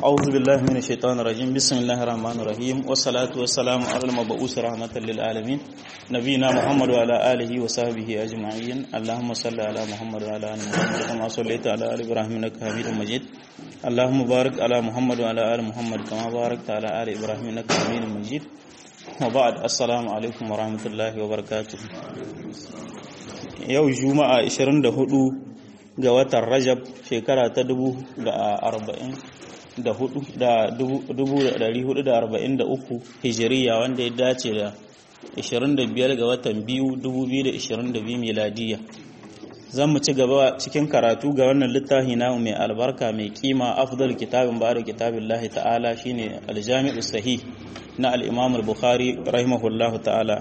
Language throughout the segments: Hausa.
أعوذ بالله من الشيطان الرجيم بسم الله الرحمن الرحيم والصلاة والسلام على المبعوث رحمة للعالمين نبينا محمد وعلى آله وصحبه أجمعين اللهم صل على محمد وعلى آل محمد كما صليت على آل إبراهيم إنك حميد مجيد اللهم بارك على محمد وعلى آل محمد كما باركت على آل إبراهيم إنك حميد مجيد وبعد السلام عليكم ورحمة الله وبركاته يوم جمعة 24 ga watan Rajab shekara ta 1443 hijiriya wanda ya dace da 25 ga watan 2022 miladiya. Zan mu ci gaba cikin karatu ga wannan littafi namu mai albarka mai kima afdal kitabin ba'da kitabillahi ta'ala shine al-Jami'u Sahih na al-Imam al-Bukhari rahimahullahu ta'ala.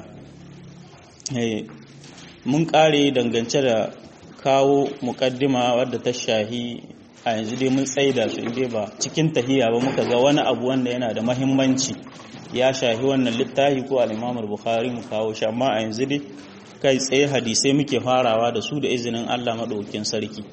Mun kare dangance da kawo mukaddima wadda ta shahi a yanzu dai mun tsaida su inda ba cikin tahiya ba muka ga wani abu wanda yana da mahimmanci ya shahi wannan littafi ko al-Imam al-Bukhari mu kawo shi amma a yanzu dai kai tsaye hadisai muke farawa da su da izinin Allah madaukakin sarki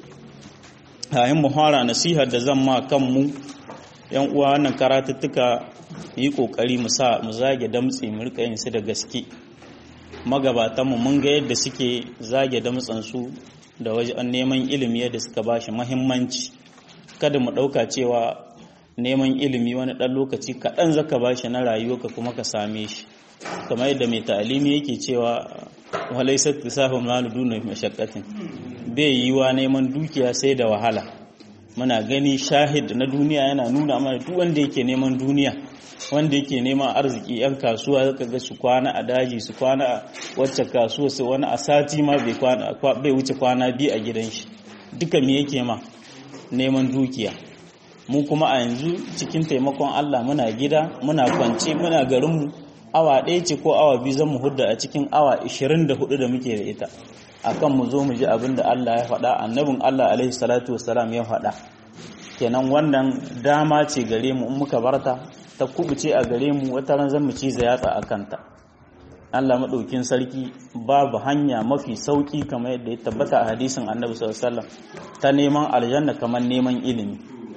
yayin mu fara nasihar da zan ma kanmu yan uwa wannan karatuttuka yi kokari mu zage damtsi mu rika yin su da gaske magabatanmu mun ga yadda suke zage damtsan su da wajen neman ilimi yadda suka bashi muhimmanci kada mu ɗauka cewa neman ilimi wani ɗan lokaci kaɗan zaka bashi na rayuwarka kuma ka same shi kamar yadda mai ta'alimi yake cewa walaisat tisafun maluduna mashaqqatin bai yiwa neman dukiya sai da wahala muna gani shahid na duniya yana nuna mana duk wanda yake neman duniya wanda yake neman arziki yan kasuwa zaka ga su kwana a daji su kwana a wacce kasuwa su wani a sati ma bai wuce kwana biyu a gidan shi duka me yake ma neman dukiya mu kuma a yanzu cikin taimakon Allah muna gida muna kwance muna garin mu awa ɗaya ce ko awa biyu zan mu hudda a cikin awa 24 da muke da ita akan mu zo mu ji abin da Allah ya faɗa annabin Allah alaihi salatu wassalam ya faɗa kenan wannan dama ce gare mu in muka barta ta kubuce a gare mu wata ran zan mu ciza yatsa a kanta Allah madaukin sarki babu hanya mafi sauki kamar yadda ya tabbata a hadisin Annabi sallallahu alaihi wasallam ta neman aljanna kamar neman ilimi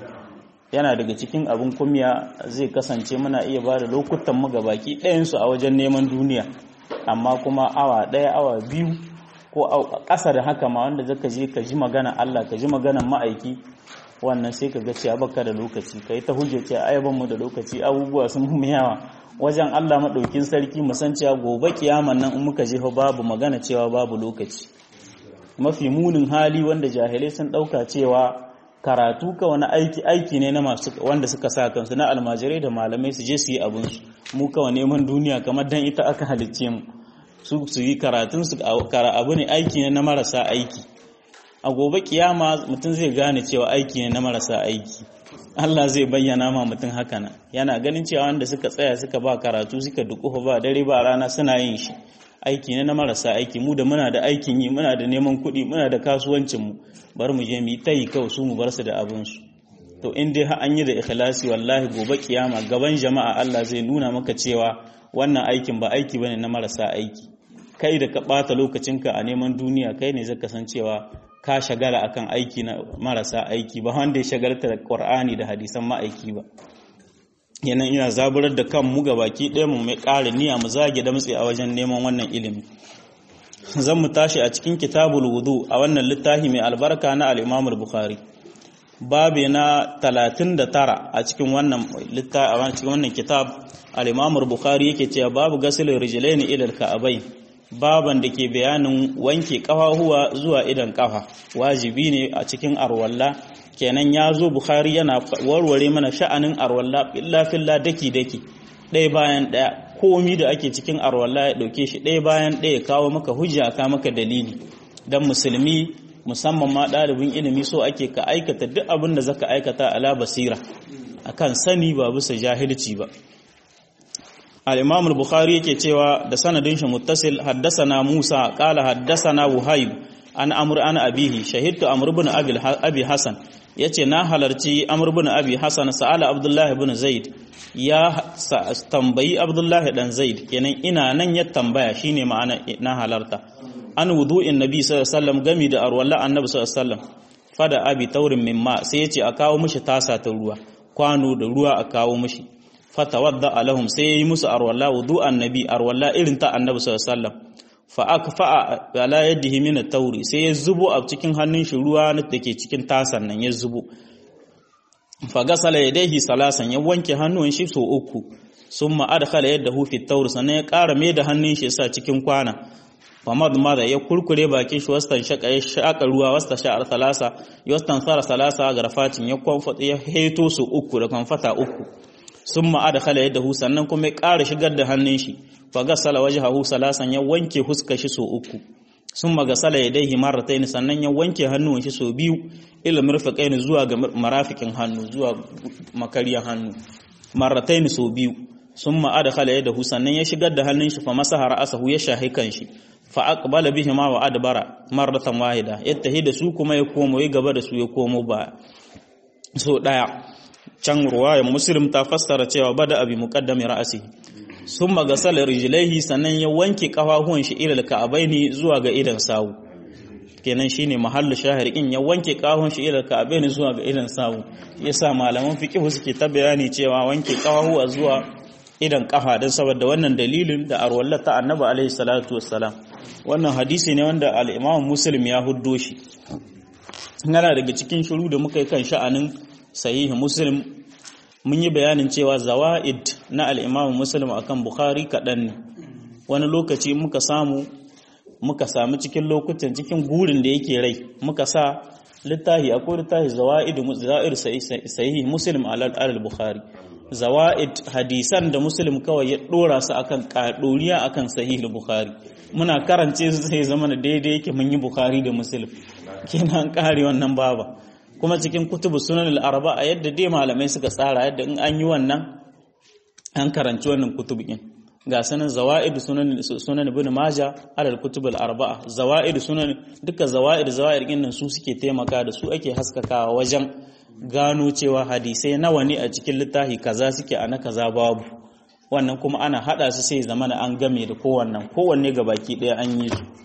yana daga cikin abin kumya zai kasance muna iya ba da lokutan mu gabaki ɗayan su a wajen neman duniya amma kuma awa ɗaya awa biyu ko ƙasa da haka ma wanda zaka je ka ji magana Allah ka ji maganar ma'aiki wannan sai ka ga cewa baka da lokaci kai ta hujjace ayyaban mu da lokaci abubuwa sun mu yawa wajen Allah madaukin sarki mu san cewa gobe kiyaman nan in muka je babu magana cewa babu lokaci mafi munin hali wanda jahilai sun dauka cewa karatu ka wani aiki ne na masu wanda suka sa kansu na almajirai da malamai su je su yi abun su mu kawai neman duniya kamar dan ita aka halicce mu su yi karatun su abu ne aiki ne na marasa aiki a gobe kiyama mutum zai gane cewa aiki ne na marasa aiki Allah zai bayyana ma mutum haka nan yana ganin cewa wanda suka tsaya suka ba karatu suka dukufa ba dare ba rana suna yin shi aiki ne na marasa aiki mu da muna da aikin yi muna da neman kuɗi muna da kasuwancin mu bar mu je mu yi tayi kawai su mu bar su da abin su to in dai an yi da ikhlasi wallahi gobe kiyama gaban jama'a Allah zai nuna maka cewa wannan aikin ba aiki bane na marasa aiki kai da ka bata lokacinka a neman duniya kai ne zaka san cewa ka shagala akan aiki na marasa aiki ba wanda ya shagalta da Qur'ani da hadisan ma'aiki ba yana ina zaburar da kanmu baki ɗaya mu mai ƙara niyya mu zage da mutsi a wajen neman wannan ilimi zan mu tashi a cikin kitabul wudu a wannan littafi mai albarka na al-Imam al-Bukhari babu na 39 a cikin wannan littafi a cikin wannan kitab al-Imam al-Bukhari yake cewa babu gasilin rijlaini ila al-ka'abain baban da ke bayanin wanke kafahuwa zuwa idan kafa wajibi ne a cikin arwalla kenan ya zo Bukhari yana warware mana sha'anin arwalla filla daki ɗaya bayan ɗaya komi da ake cikin arwalla ya ɗauke shi ɗaya bayan ɗaya kawo maka hujja ka maka dalili dan musulmi musamman ma ɗalibin ilimi so ake ka aikata duk abin da zaka aikata ala basira akan sani ba bisa jahilci ba الإمام البخاري yake cewa da sanadin shi muttasil haddathana Musa qala haddathana Wuhayb an Amr an abihi shahidtu Amr ibn Abi Hasan yace na halarci Amr ibn Abi Hasan sa'ala Abdullah ibn Zaid ya tambayi Abdullah dan Zaid kenan ina nan ya tambaya shine ma'ana na halarta an wudu'in nabi sallallahu alaihi wasallam gami da arwalla annabi sallallahu alaihi wasallam fada abi taurin mimma sai yace a kawo mishi tasa ta ruwa kwano da ruwa a kawo mishi fatawadda alahum sai yayi musu arwalla wudu'an nabi arwalla irin ta annabi sallallahu alaihi wasallam fa akfa ala yadihi min at-tawri sai ya zubo a cikin hannun shi ruwa da ke cikin tasan nan ya zubo fa gasala yadayhi salasan ya wanke hannun shi so uku summa adkhala yadahu fi at-tawr sannan ya ƙara mai da hannun shi sa cikin kwana famad mada ya kurkure bakin shi wastan shaka ya shaka ruwa wasta sha'ar salasa yastan sara salasa garfatin ya kwamfata ya heto su uku da kwamfata uku summa adkhala yadahu sannan kuma ya ƙara shigar da hannun shi fa gasala wajhahu salasan ya wanke huskar shi so uku summa gasala yadayhi marratayn sannan ya wanke hannun shi so biyu ila mirfaqaini zuwa ga marafikin hannu zuwa makariyan hannu marratayn so biyu summa adkhala yadahu sannan ya shigar da hannun shi fa masaha ra'sahu ya shahi kanshi fa aqbala bihima wa adbara marratan wahida yattahida su kuma ya komo ya gaba da su ya komo ba so daya can ruwayar muslim ta fassara cewa bada abi muqaddami ra'si summa gasala rijlaihi sannan ya wanke kafafuwan shi ila ka'abaini zuwa ga idan sawu kenan shine mahallu shahirikin ya wanke kafafuwan shi ila ka'abaini zuwa ga idan sawu yasa malaman fiqh suke ta bayani cewa wanke kafafuwa zuwa idan kafa dan saboda wannan dalilin da arwallata annabi alaihi salatu wassalam wannan hadisi ne wanda al-imam muslim ya huddo shi yana daga cikin shiru da muka yi kan sha'anin sahihi muslim mun yi bayanin cewa zawaid na al-imam muslim akan bukhari kadan ne wani lokaci muka samu cikin lokutan cikin gurin da yake rai muka sa akwai littafi zawaid sahihi muslim al-bukhari zawaid hadisan da muslim kawai ya dora su akan kadoriya akan sahih bukhari muna karance su sai zama da daidai yake mun yi bukhari da muslim kenan kare wannan baba kuma cikin kutubu sunan al-arba'a yadda dai malamai suka tsara yadda in an yi wannan an karanci wannan kutubin ga sanan zawaid sunan ibn majah alal kutub al-arba'a zawaid sunan duka zawaid din nan su suke taimaka da su ake haskakawa wajen gano cewa hadisai nawa ne a cikin littafi kaza suke ana kaza babu wannan kuma ana hada su sai zamana an game da kowanne ga baki daya an yi su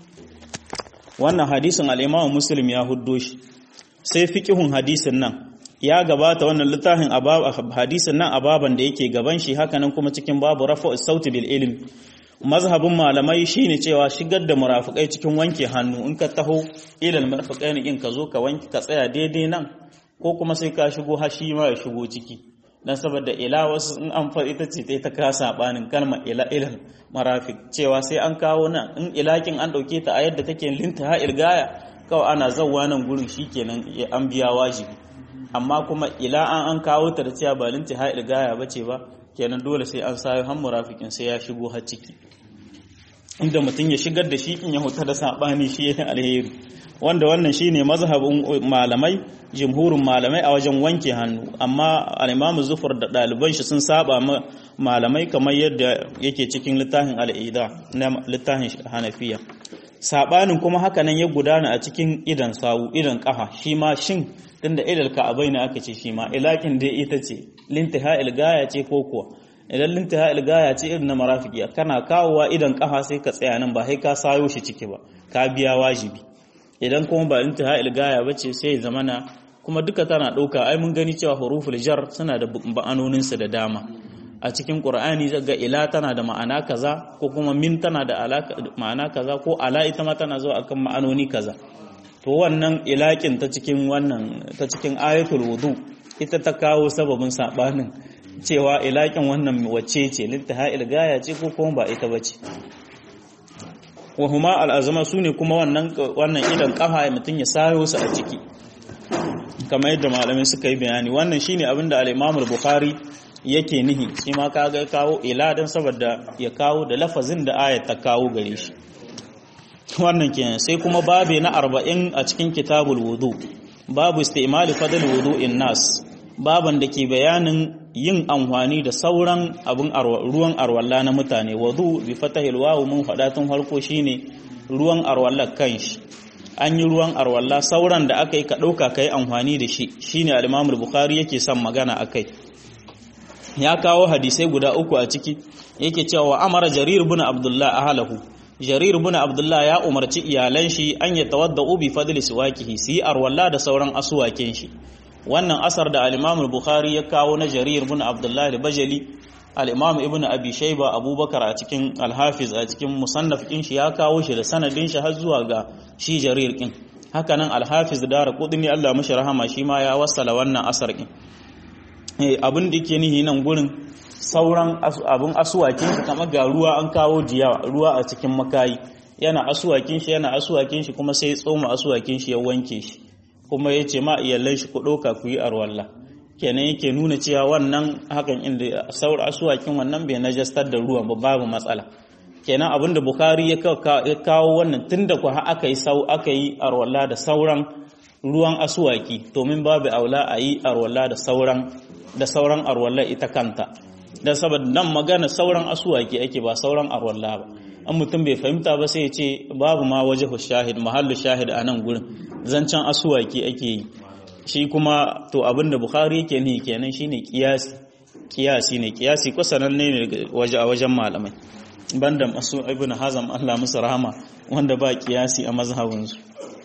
wannan hadisin al-Imam Muslim ya huddo shi sai fiqhun hadisin nan ya gabata wannan littafin hadisin nan ababan da yake gaban shi haka nan kuma cikin babu rafa'us sauti bil ilm mazhabin malamai shine cewa shigar da murafikai cikin wanke hannu in ka taho ilal murafiqain in ka zo ka wanke ka tsaya daidai nan ko kuma sai ka shigo hashi ma ya shigo ciki dan saboda ila wasu in an fa ita ce ta ka sabanin kalmar ilal marafiq cewa sai an kawo nan in ilakin an dauke ta a yadda take lintaha ilgaya kawai ana zawwa nan gurin shikenan an biya wajibi amma kuma ila an kawo ta da cewa ba lintaha ilgaya bace ba kenan dole sai an sayo han murafikin sai ya shigo har ciki inda mutum ya shigar da shi in ya huta da sabani shi yayin alheri wanda wannan shine mazhabin malamai jumhurin malamai a wajen wanke hannu amma al-Imam Zufar da daliban shi sun saba malamai kamar yadda yake cikin littafin al-Ida na littafin Hanafiya sabanin kuma haka nan ya gudana a cikin idan sawu idan kafa shi ma shin tunda idal ka'abaina aka ce shi ma ilakin dai ita ce lintiha ilgaya ce ko kuwa idan lintiha ilgaya ce irin na marafiki kana kawowa idan kafa sai ka tsaya nan ba sai ka sayo shi ciki ba ka biya wajibi idan kuma ba lintiha ilgaya bace sai zamana kuma duka tana dauka ai mun gani cewa huruful jar suna da ma'anonin su da dama a cikin Qur'ani zaga ila tana da ma'ana kaza ko kuma min tana da ma'ana kaza ko ala ita ma tana zuwa akan ma'anoni kaza to wannan ilakin ta cikin ayatul wudu ita ta kawo sababin sabanin cewa ilakin wannan wacce ce lintaha ilgaya ce ko kuma ba ita bace wa huma al'azama sune kuma wannan idan kafa mutun ya sayo su a ciki kamar yadda malamai suka yi bayani wannan shine abinda al-Imam al-Bukhari yake nihi shi ma kaga kawo ila dan saboda ya kawo da lafazin da ayat ta kawo gare shi wannan kenan sai kuma babe na 40 a cikin kitabul wudu babu istimali fadl wudu'in nas baban da ke bayanin yin amfani da sauran ruwan arwalla na mutane wudu bi fatahil wawu mun fada tun farko shine ruwan arwalla kanshi an yi ruwan arwalla sauran da aka yi ka dauka kai amfani da shi shine al-Imam al-Bukhari yake son magana akai ya kawo hadisai guda uku a ciki yake cewa amara Jarir ibn Abdullah ahlahu Jarir ibn Abdullah ya umarci iyalan shi an ya tawaddau bi fadli siwakihi su yi arwalla da sauran asuwaken shi wannan asar da al-Imam al-Bukhari ya kawo na Jarir ibn Abdullah al-Bajali, al-Imam Ibn Abi Shayba Abubakar a cikin al-Hafiz a cikin musannaf din shi ya kawo shi da sanadin shi har zuwa ga shi Jarir din. Haka nan al-Hafiz Daraqutni Allah mashi rahama shi ma ya wassala wannan asar din. Abin da yake nihi nan gurin sauran abin asuwakin shi kamar ga ruwa an kawo jiya ruwa a cikin makayi, yana asuwakin shi kuma sai ya tsoma asuwakin shi ya wanke shi, kuma ya ce ma iyalai shi ku ɗauka ku yi arwalla. Kenan yake nuna cewa wannan hakan inda saura asuwakin wannan bai najastar da ruwan ba, babu matsala. Kenan abinda Bukhari ya kawo wannan tunda ku aka yi arwalla da sauran ruwan asuwaki, domin babu aula a yi arwalla da sauran arwalla ita kanta, dan saboda nan magana sauran asuwaki ake ba sauran arwalla ba. An mutum bai fahimta ba sai ya ce babu ma wajhu shahid, mahallu shahid a nan gurin zancen asuwaki ake yi. Shi kuma to abinda Bukhari yake ni kenan shine kiyasi ko sananne ne a wajen malamai, banda masu Ibn Hazm Allah musu rahama wanda ba kiyasi a mazhabinsu.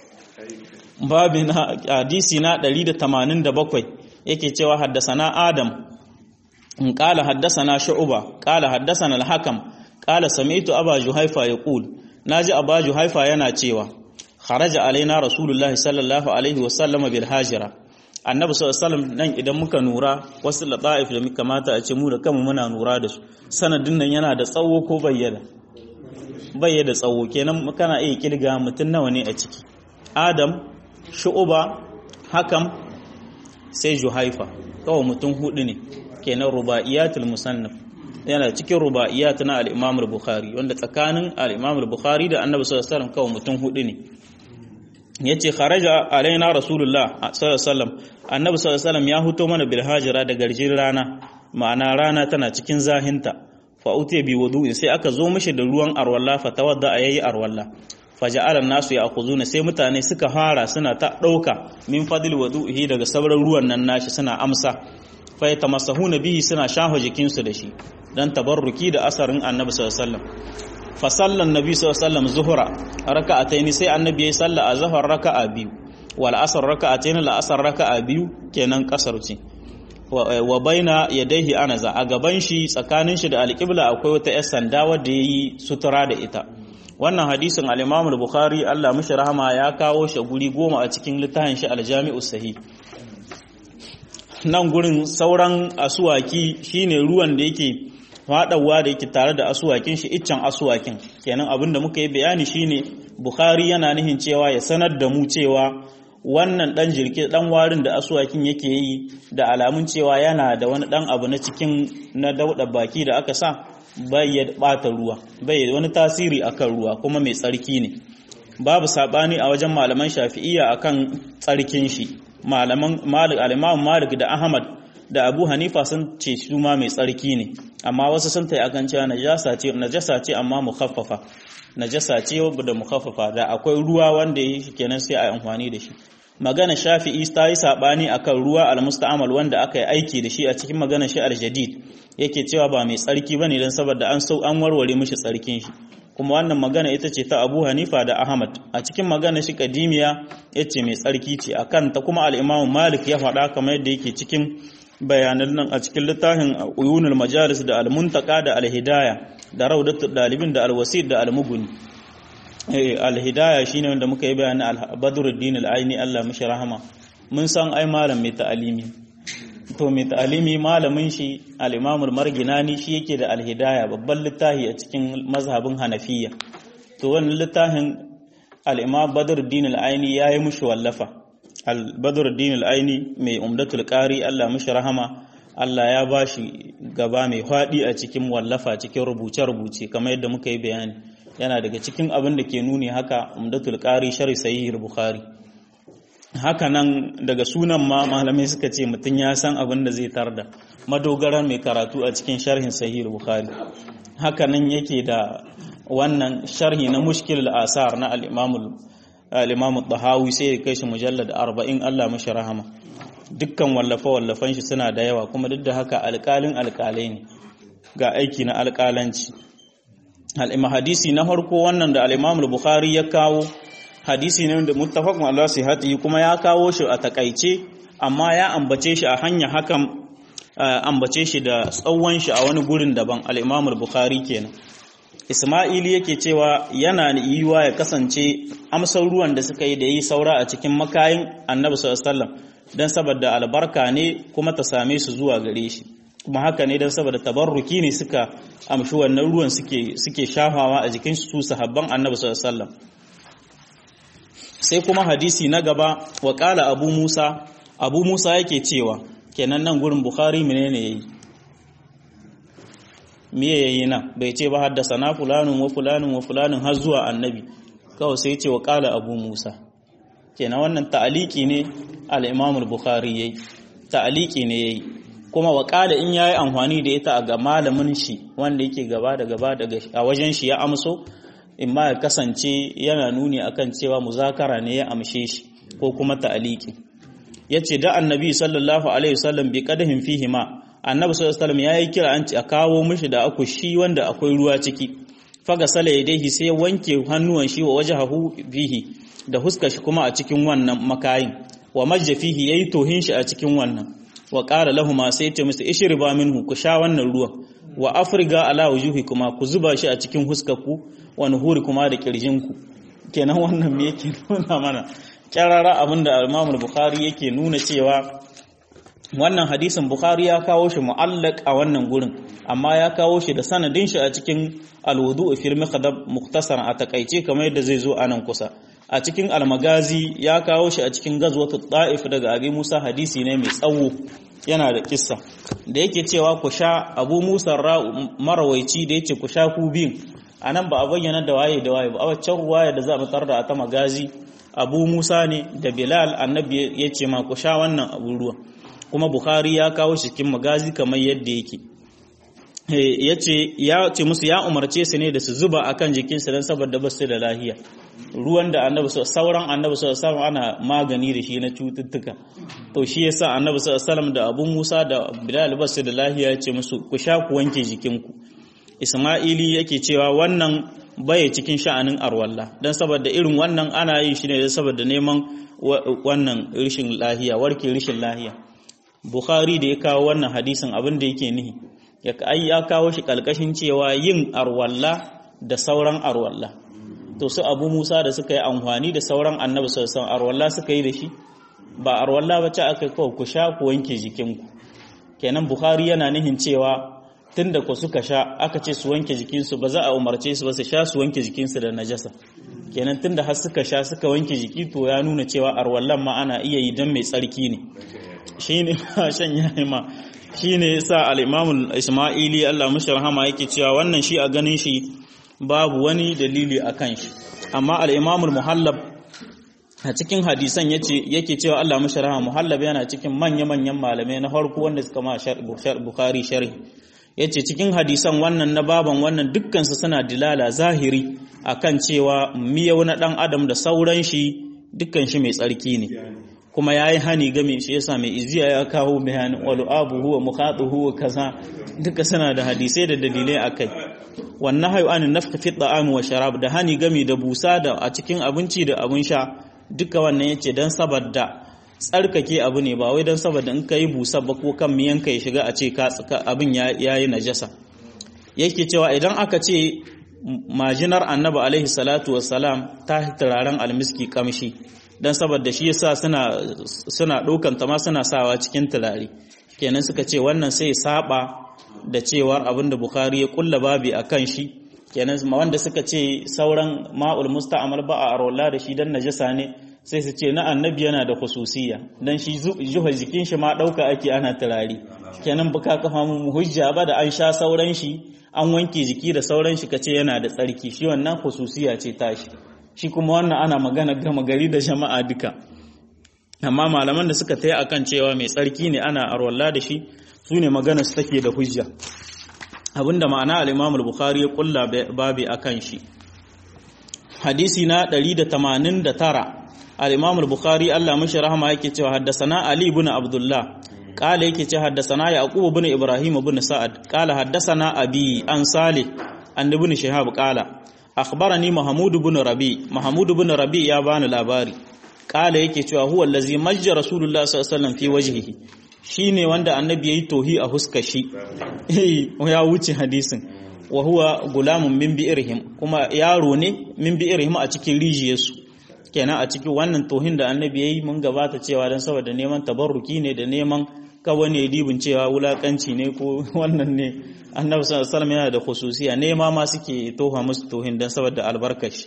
Babu na hadisi na 187 yake cewa haddasana Adam qala haddasana Shu'ba qala haddasana al-Hakam qala sami'tu Aba Juhayfa yaqul, naji Aba Juhayfa yana cewa kharaja alaina Rasulullahi sallallahu alaihi wasallam bil hajira. Annabi sallallahu alaihi wasallam nan idan muka nura wasu lataif da muka kamata a ce mu da kanmu muna nura da su, sanadin nan yana da tsawo ko bayyana tsawo, kenan kana iya kirga mutun nawa ne a ciki. Adam, Shu'ba, Hakam, sai Juhaifa, kawai mutum hudu ne, kenan rubaiyatul musannaf yana cikin rubaiyat na al-Imam al-Bukhari, wanda tsakanin al-Imam al-Bukhari da Annabi sallallahu alaihi wasallam kawai mutum hudu ne. Yace kharaja alaina Rasulullah sallallahu alaihi wasallam, Annabi sallallahu alaihi wasallam ya huto mana bil hajira da garjin rana, ma'ana rana tana cikin zahinta. Fa utiya bi wudu'in, sai aka zo mishi da ruwan arwalla, fa tawadda ayayi arwalla. Faja'alan nasu ya'khuzuna, sai mutane suka fara suna ta dauka min fadil wudu'ihi daga sauran ruwan nan nashi suna amsa. Fa yatamassahuna bihi, suna shafa jikinsu da shi dan tabarruki da asarin Annabi sallallahu alaihi wasallam. Fa sallan nabi sallallahu alaihi wasallam zuhra raka'atayn, sai annabi ya salla azhar raka'a biyu, wal asr raka'atayn, la asr raka'a biyu, kenan kasar ce. Wa baina yadayhi anaza, a gaban shi tsakanin shi da alqibla akwai wata yar sanda wadda yayi sutura da ita. Wannan hadisin al-Imam al-Bukhari Allah mishi rahama ya kawo shi guri 10 a cikin littafin shi al-Jami'us Sahih. Nan gurin sauran asuwaki shine ruwan da yake faɗawa da yake tare da asuwakin shi, iccen asuwakin. Kenan abinda muka yi bayani shine Bukhari yana nihin cewa ya sanar da mu cewa wannan dan warin da asuwakin yake yi da alamun cewa yana da wani dan abu na cikin na dauda baki da aka sa, bai ya bata ruwa, bai wani tasiri akan ruwa, kuma mai tsarki ne. Babu sabani a wajen malaman Shafi'iyya akan tsarkin shi. Malaman Malik, al-Imam Malik da Ahmad da Abu Hanifa sun ce su ma mai tsarki ne, amma wasu sun tayi akan cewa najasa ce amma mukhaffafa, najasa ce da mukhaffafa, da akwai ruwa wanda yi shi kenan sai a yi amfani da shi. Magana Shafi'i ta yi sabani akan ruwa al-musta'mal wanda aka yi aiki da shi a cikin magana shi al-jadid, yake cewa ba mai tsarki bane dan saboda an warware mishi tsarkin shi. Kuma wannan magana ita ce ta Abu Hanifa da Ahmad. A cikin magana shi kadimiya yace mai tsarki ce, akan ta kuma al-Imam Malik ya faɗa kamar yadda yake cikin bayanan nan a cikin littafin Uyunul Majalis da Al-Muntaka da Al-Hidaya da Rawdatul Dalibin da Al-Wasit da Al-Mughni. Al-Hidaya shine wanda muka yi bayanin Al-Badruddin Al-Aini Allah mishi rahama. Mun san ai malam mai ta'alimi, to mai ta'alimi malamin shi al-Imam al-Marginani shi yake da Al-Hidaya, babban littafi a cikin mazhabin Hanafiya. To wannan littafin al-Imam Badruddin Al-Aini yayi mushi wallafa. Al-Badruddin Al-Aini mai Umdatul Qari Allah mishi rahama, Allah ya bashi gaba mai fadi a cikin wallafa, cikin rubuce-rubuce kamar yadda muka yi bayani. Yana daga cikin abin da ke nuni haka Umdatul Qari sharh Sahih Bukhari. Haka nan daga sunan ma malamai suka ce mutum ya san abin da zai tarda, madogaran mai karatu a cikin sharhin Sahih Bukhari. Haka nan yake da wannan sharhi na Mushkil al-Asar na al-Imam al-Tahawi, sai ya kai shi mujallad 40 Allah mashi rahama. Dukkan wallafan shi suna da yawa, kuma duk da haka alƙalai ne, ga aiki na alƙalanci. Hadisi na farko wannan da al-Imam al-Bukhari ya kawo, hadisi ne da muttafaqun ala sihhatihi, kuma ya kawo shi a takaice amma ya ambace shi a hanya hakan ambace shi da tsawon shi a wani gurin daban al-Imam al-Bukhari kenan. Isma'ili yake cewa yana yiwuwa ya kasance amsar ruwan da suka yi da yi saura a cikin makayin Annabi sallallahu alaihi wasallam dan saboda albarka ne kuma ta same su zuwa gare shi, kuma haka ne dan saboda tabarruki ne suka amshi wannan ruwan suke shafawa a jikin su sahabban Annabi sallallahu alaihi wasallam. Sai kuma hadisi na gaba wa qala Abu Musa yake cewa, kenan nan gurin Bukhari menene yayi, miye yayi nan bai ce ba haddasana fulanun wa fulanun wa fulanun har zuwa annabi, kawai sai ce wa qala Abu Musa. Kenan wannan ta'aliki ne al-Imam al-Bukhari yayi, ta'aliki ne yayi, kuma wa qala in yayi amfani da ita ga malamin shi wanda yake gaba daga a wajen shi ya amso, imma ya kasance yana nuni akan cewa muzakara ne ya amshe shi ko kuma ta'aliki. Yace da annabi sallallahu alaihi wasallam bi qadahin fihi ma, annabi sallallahu alaihi wasallam yayi kira an ci a kawo mishi da akushi wanda akwai ruwa ciki, faga sala yadayhi sai wanke hannuwan shi wa wajhahu fihi da huskar shi kuma a cikin wannan makayin, wa majja fihi yayi tohin shi a cikin wannan, wa qala lahumu sai ce musu ishriba minhu, ku sha wannan ruwan, wa afriga ala wujuhikuma, ku zuba shi a cikin huskarku, wa nuhurikuma da kirjinku. Kenan wannan me yake nuna mana kyarara abinda al-Imam al-Bukhari yake nuna cewa wannan hadisin Bukhari ya kawo shi mu'allaq a wannan gurin, amma ya kawo shi da sanadin shi a cikin al-wudu' fil miqdab mukhtasaran a takaice kamar yadda zai zo anan kusa. A cikin al-Magazi ya kawo shi a cikin Ghazwatut Ta'if daga Abi Musa, hadisi ne mai tsawo yana da kissa da yake cewa ku sha. Abu Musa marawaici da yake ku sha ku bin, anan ba a bayyana da waye ba, a waccan ruwaya da za mu tarda a ta Magazi Abu Musa ne da Bilal, annabi ya ce ma ku sha wannan abu ruwa, kuma Bukhari ya kawo shi cikin Magazi kamar yadda yake. Ya ce musu ya umarce su ne da su zuba akan jikinsu don saboda ba su da lahiya. Ruwan da sauran annabi sallallahu alaihi ana magani da shi na cututtuka, to shi yasa annabi sallallahu alaihi da Abu Musa da Bilal ba su da lahiya ya ce musu ku sha ku wanke jikinku. Isma'ili yake cewa wannan baya cikin sha'anin arwalla, don saboda irin wannan ana yin shi ne saboda neman wannan rishin lahiya, warke rishin lahiya. Bukhari da ya kawo wannan hadisin abin da yake nihi ya kawo shi kalkashin cewa yin arwalla da sauran arwalla. To su Abu Musa da suka yi amfani da sauran annabi sallallahu alaihi arwalla suka yi da shi, ba arwalla ba ce aka kawo ku sha ku wanke jikinku. Kenan Bukhari yana nihin cewa tunda ku suka sha aka ce su wanke jikinsu, ba za a umarce su ba su sha su wanke jikinsu da najasa. Kenan tunda har suka sha suka wanke jiki, to ya nuna cewa arwallan ma ana iya yi dan mai tsarki ne. Shine shan yayi ma shine yasa al-Imam Isma'ili Allah mishi rahama yake cewa wannan shi a ganin shi babu wani dalili akan shi, amma al-Imam al-Muhallab a cikin hadisan yake cewa Allah mishi rahama, Muhallab yana cikin manya-manyan malamai na farko wanda suka ma Bukhari sharhi. Yace cikin hadisan wannan na baban wannan dukkan su suna dilala zahiri akan cewa miyau na dan adam da sauran shi dukkan shi mai tsarki ne, kuma yayi hani game shi yasa mai iziya ya kawo bayanin walu'abu huwa mukhatuhu wa kaza, duka suna da hadisai da dalilai akai. Wannan hayu an nafka fi ta'am wa sharab, da hani game da busa da a cikin abinci da abin sha, duka wannan yace dan saboda tsarkake abu ne, ba wai dan saboda in kai busa ba ko kan miyanka ya shiga a ce ka abin yayi najasa. Yake cewa idan aka ce majinar annabi alaihi salatu wassalam ta turaren almiski kamshi, dan saboda shi yasa suna daukan ta ma suna sawa cikin turare. Kenan suka ce wannan sai saba da cewar abinda Bukhari ya kulla babi akan shi. Kenan wanda suka ce sauran ma'ul musta'mal ba a arwala da shi dan najasa ne, sai su ce na annabi yana da khususiyya dan shi juhar jikin shi ma dauka ake ana turare. Kenan buka kafa mu hujja ba da an sha sauran shi an wanke jiki da sauran shi kace yana da tsarki, shi wannan khususiyya ce tashi. Shi kuma wannan ana magana gama gari da jama'a duka. Amma malaman da suka tayi akan cewa mai tsarki ne ana arwalla da shi, su ne magana su take da hujja, abinda ma'ana al-Imam al-Bukhari ya kulla babi akan shi. Hadisi na 189 al-Imam al-Bukhari Allah mishi rahama yake cewa haddathana Ali ibn Abdullah qala yake cewa haddathana Yaqub ibn Ibrahim ibn Sa'ad qala haddathana Abi an Salih an ibn Shihab qala akhbarani Mahmud ibn Rabi ya bani labari kala yake cewa huwa allazi majja rasulullah sallallahu alaihi wasallam fi wajhihi shine wanda annabi yayi tohi a huskar shi ya wuce hadisin wa huwa gulamun min bi'irhim kuma yaro ne min bi'irhim a cikin rijiyarsu kenan a cikin wannan tohin da annabi yayi mun gabata cewa dan saboda neman tabarruki ne da neman kawane dibin cewa wulakanci ne ko wannan ne annabi sallallahu alaihi wasallam yana da khususiya nema ma suke toha musu tohin dan saboda albarkashi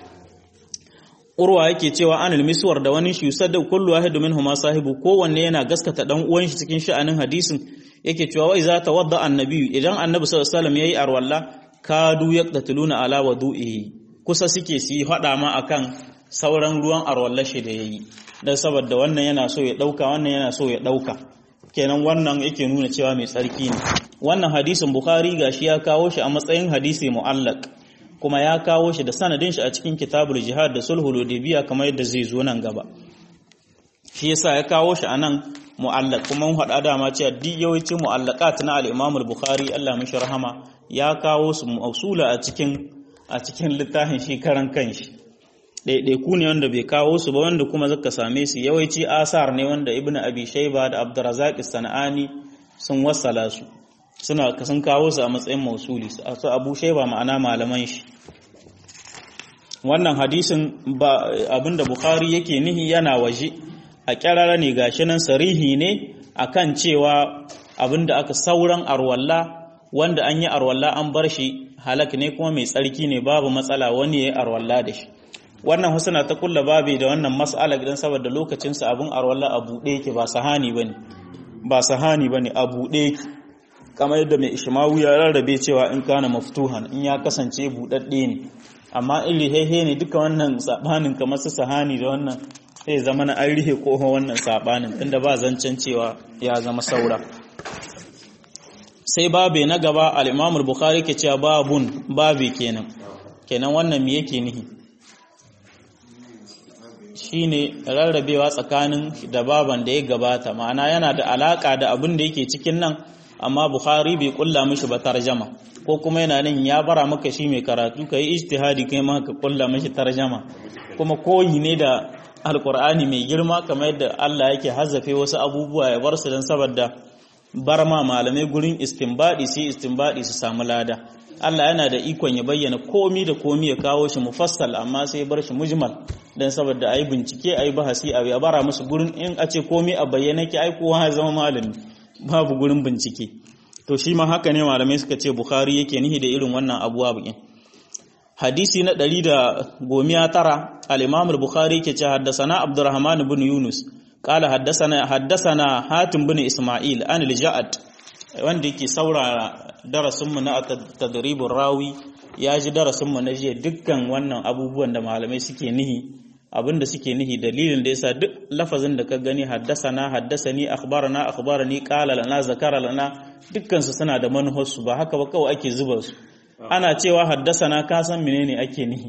urwa yake cewa anil miswar da wani shi yusaddu kullu wahid minhuma sahibu kowanne yana gaskata dan uwan shi cikin sha'anin hadisin yake cewa wai za tawadda annabi idan annabi sallallahu alaihi wasallam yayi arwalla kadu yaqtatuluna ala wudu'ihi kusa suke su yi hada ma akan sauran ruwan arwalla shi da yayi dan saboda wannan yana so ya dauka wannan yana so ya dauka kenan wannan yake nuna cewa mai tsarki ne wannan hadisin bukhari gashi ya kawo shi a matsayin hadisi mu'allaq kuma ya kawo shi da sanadin shi a cikin kitabul jihad da sulhul hudaybiyya kamar yadda zai zo nan gaba shi yasa ya kawo shi anan mu'allaq kuma mun hada dama cewa duk yawancin mu'allaqat na al-Imam al-Bukhari Allah mishi rahama ya kawo su mausula a cikin littafin shi karan kanshi ku ne wanda bai kawo su ba wanda kuma zaka same su yawanci asar ne wanda Ibn Abi Shayba da Abdurrazzaq as-Sanani sun wasala su sun kawo su a matsayin mausuli su Abu Shayba ma'ana malaman shi wannan hadisin abinda Bukhari yake nihi yana waje a kyarara ne gashi nan sarihi ne akan cewa abinda aka sauran arwalla wanda an yi arwalla an bar shi halak ne kuma mai tsarki ne babu matsala wani ya yi arwalla da shi wannan husna ta kulla babi da wannan mas'ala gidan saboda lokacin sa abin arwalla a buɗe yake ba sahani bane a buɗe yake kamar yadda mai ishmawu ya rarrabe cewa in kana maftuhan in ya kasance buɗaɗɗe ne amma in lihehe ne duka wannan sabanin kamar su sahani da wannan sai zama na an rihe kohon wannan sabanin tunda ba zancen cewa ya zama saura sai babe na gaba al-Imam al-Bukhari ke cewa babe kenan wannan me yake nihi shine rarrabewa tsakanin da baban da ya gabata ma'ana yana da alaka da abin da yake cikin nan amma Bukhari bai kulla mishi ba tarjama ko kuma yana nan ya bara maka shi mai karatu kai ijtihadi kai ma ka kulla mishi tarjama kuma koyi ne da alkur'ani mai girma kamar yadda Allah yake hazzafe wasu abubuwa ya bar su dan saboda bar ma malamai gurin istinbadi su samu lada Allah yana da ikon ya bayyana komi da komi ya kawo shi mufassal amma sai ya bar shi mujmal dan saboda ayi bincike ayi bahasi ya bara musu gurin in a ce komi a bayyana ki ai kowa ya zama malami babu gurin bincike to shi ma haka ne malamai suka ce Bukhari yake nihi da irin wannan abuwa bukin hadisi na 119 al-Imam al-Bukhari yake ce haddathana Abdurrahman ibn Yunus qala haddathana Hatim ibn Isma'il an al-Ja'ad wanda yake saurara darasin mu na tadribur rawi ya ji darasin mu na jiya dukkan wannan abubuwan da malamai suke nihi abinda suke nihi dalilin da yasa duk lafazin da ka gani haddasani akhbarani qala lana zakara lana dukkan su suna da manhajsu ba haka ba kawai ake zuba su ana cewa haddasana ka san menene ake nihi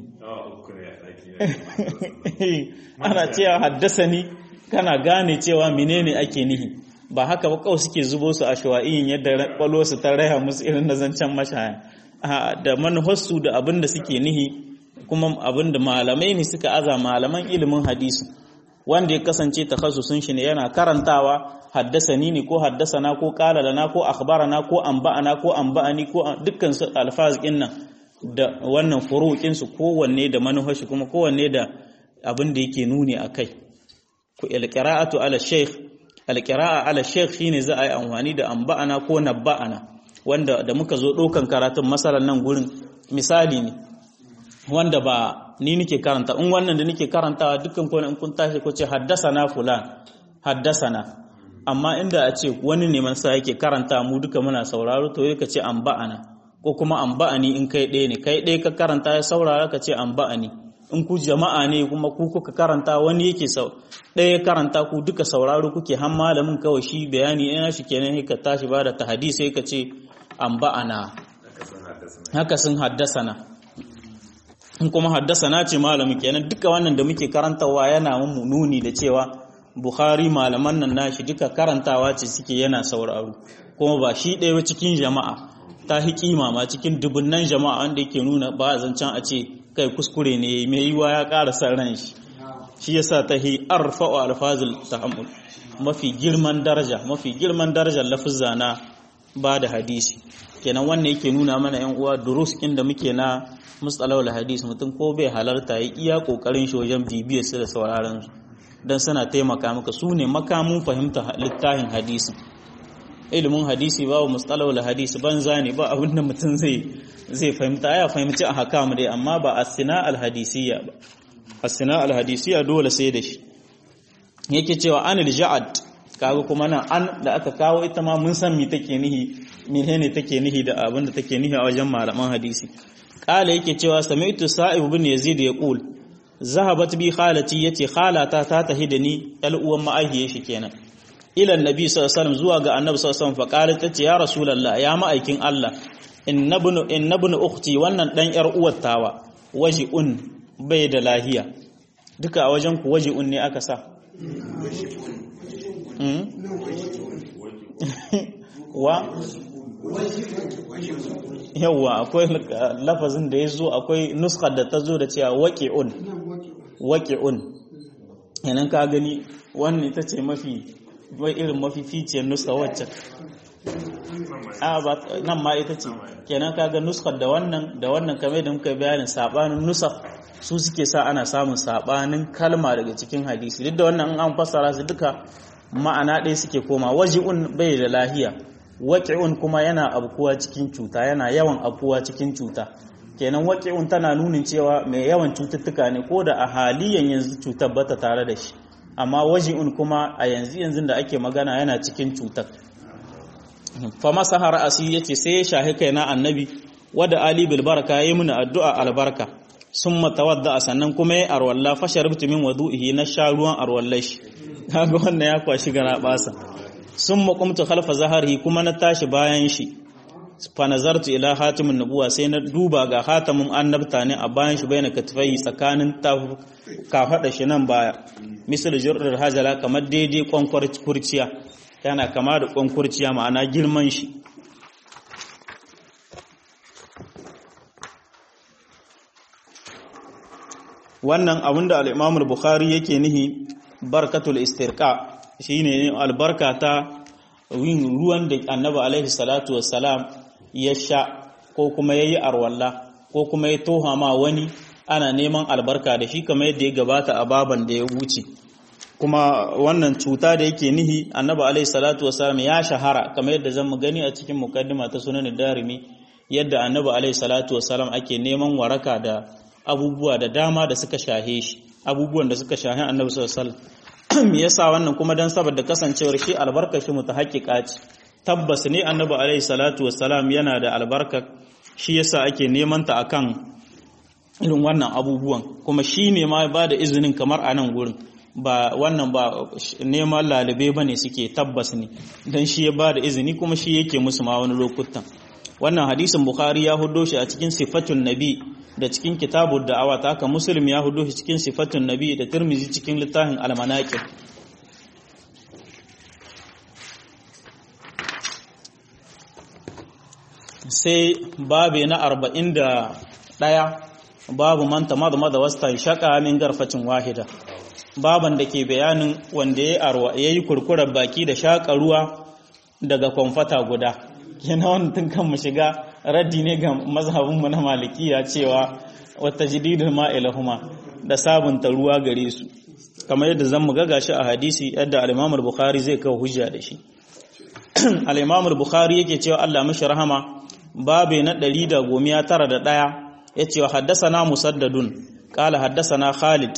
ana cewa haddasani kana gane cewa menene ake nihi ba haka ba kawai suke zubo su a shawa'in yadda kwalo su ta raya musu irin na zancen mashaya da manhajsu da abinda suke nihi kuma abinda malamai ne suka aza malaman ilimin hadisi wanda ya kasance takhassusun shi ne yana karantawa haddasani ne ko haddasana ko qala lana ko akhbarana ko anba'ana ko anba'ani ko dukkan su alfaz din nan da wannan furuqin su kowanne da manhaji kuma kowanne da abin da yake nuni akai ko alqira'atu ala shaykh alqira'a ala shaykh shine za a yi amfani da anba'ana ko nabba'ana wanda da muka zo dokan karatun masalan nan gurin misali ne wanda ba ni nake karanta in wannan da nake karantawa dukkan ko in kun tashi ko ce haddasana fulan haddasana amma inda a ce wani ne man sa yake karanta mu duka muna sauraro to yake ce anba'ana ko kuma anba'ani in kai ɗaya ne kai ɗaya ka karanta ya saurara ka ce anba'ani in ku jama'a ne kuma ku kuka karanta wani yake ɗaya karanta ku duka sauraro kuke har malamin kawai shi bayani ina shi kenan ka tashi ba da tahdisi sai ka ce anba'ana haka sun haddasana in kuma haddasana ce malamin kenan duka wannan da muke karantawa yana mun nuni da cewa Bukhari malaman nan nashi duka karantawa ce suke yana sauraro kuma ba shi ɗaya cikin jama'a ta hikima ma cikin dubunnan jama'a wanda yake nuna ba a zancen a ce kai kuskure ne mai yiwa ya ƙara san ran shi shi yasa tahi arfa'u alfazul tahammul mafi girman darajar lafuzza na ba da hadisi. Kenan wannan yake nuna mana yan uwa durus inda muke na mustalahul hadis mutum ko bai halarta yi iya kokarin shi wajen bibiyar su da sauraron su dan suna taimaka maka su ne makamun fahimta littafin hadisi. Ilimin hadisi babu mustalahul hadis banza ne ba abin da mutum zai fahimta ya fahimci a hakamu dai amma ba as-sina al-hadisiyya ba. As-sina al-hadisiyya dole sai da shi. Yake cewa anil ja'ad kaga kuma nan an da aka kawo ita ma mun san me take nihi menene take nihi da abin da take nihi a wajen malaman hadisi. Kala yake cewa sami'tu sa'ib ibn yazid yaqul zahabat bi khalati yace khalata ta tahidani al uwan ma'ahiye shi kenan ila annabi sallallahu alaihi wasallam zuwa ga annabi sallallahu alaihi wasallam fa qalat tace ya rasulullah ya ma'aikin Allah innabnu ukhti wannan dan yar uwar tawa waji'un bai da lahiya duka a wajen ku waji'un ne aka sa wa yawa akwai lafazin da ya zo akwai nuskar da ta zo da cewa waƙi'un yanan ka gani wannan ita ce irin mafificiyar nuska wacce nan ma ita ce kenan ka ga nuskar da wannan kamar da muka bayanin sabanin nusar su suke sa ana samun sabanin kalma daga cikin hadisi duk da wannan an fassara su duka ma'ana ɗaya suke koma waji'un bai da lahiya waqi'un kuma yana abkuwa cikin cuta yana yawan abkuwa cikin cuta kenan waqi'un tana nunin cewa mai yawan cututtuka ne ko da a haliyan yanzu cutar bata tare da shi amma waji'un kuma a yanzu da ake magana yana cikin cutar fa masaha ra'asi yace sai ya shahi kaina annabi wada ali bil baraka yayi mini addu'a albarka summa tawadda sannan kuma yayi arwalla fa sharibtu min wudu'ihi na sha ruwan arwallashi kaga wannan ya kwashi gara basa summa qumtu khalfa zahrihi kuma na tashi bayan shi fa nazartu ila hatimin nubuwa sai na duba ga hatamin annabta ne a bayan shi bayan katifai tsakanin kafada shi nan baya misal jurrul hajala kamar daidai kwankwar kurciya yana kama da kwankurciya ma'ana girman shi wannan abinda al-Imam al-Bukhari yake nihi barkatul istirqa shine albarka ta ruwan da Annabi alaihi salatu wassalam ya sha ko kuma yayi arwalla ko kuma ya toha ma wani ana neman albarka da shi kamar yadda ya gabata a baban da ya wuce kuma wannan cuta da yake nihi Annabi alaihi salatu wassalam ya shahara kamar yadda zamu gani a cikin mukaddima ta sunan darimi yadda Annabi alaihi salatu wassalam ake neman waraka da abubuwa da dama da suka shahe shi abubuwan da suka shahe Annabi sallallahu alaihi wasallam me yasa wannan kuma dan saboda kasancewar shi albarka shi mutahaqqiqa ce tabbas ne Annabi alaihi salatu wassalam yana da albarka shi yasa ake neman ta akan irin wannan abubuwan kuma shi ne ma ba da izinin kamar a nan gurin ba wannan ba neman lalube bane suke tabbas ne dan shi ya ba da izini kuma shi yake musu ma wani lokutan wannan hadisin Bukhari ya hudo shi a cikin sifatun nabi da cikin kitabud da'awa ta haka Muslim ya hudo shi cikin sifatun nabi da Tirmidhi cikin littafin al-manaqib sai babe na 41 babu man tamadda wastan shaqa min garfatin wahida baban da ke bayanin wanda yayi kurkurar baki da shaka ruwa daga kwamfata guda kenan wannan kan mu shiga raddi ne ga mazhabinmu na malikiya cewa wata jididul ma'ilahuma da sabunta ruwa gare su kamar yadda zan muga gashi a hadisi yadda al-Imam al-Bukhari zai kawo hujja da shi al-Imam al-Bukhari yake cewa Allah mishi rahama babe na 191 yace wa haddathana Musaddadun qala haddathana Khalid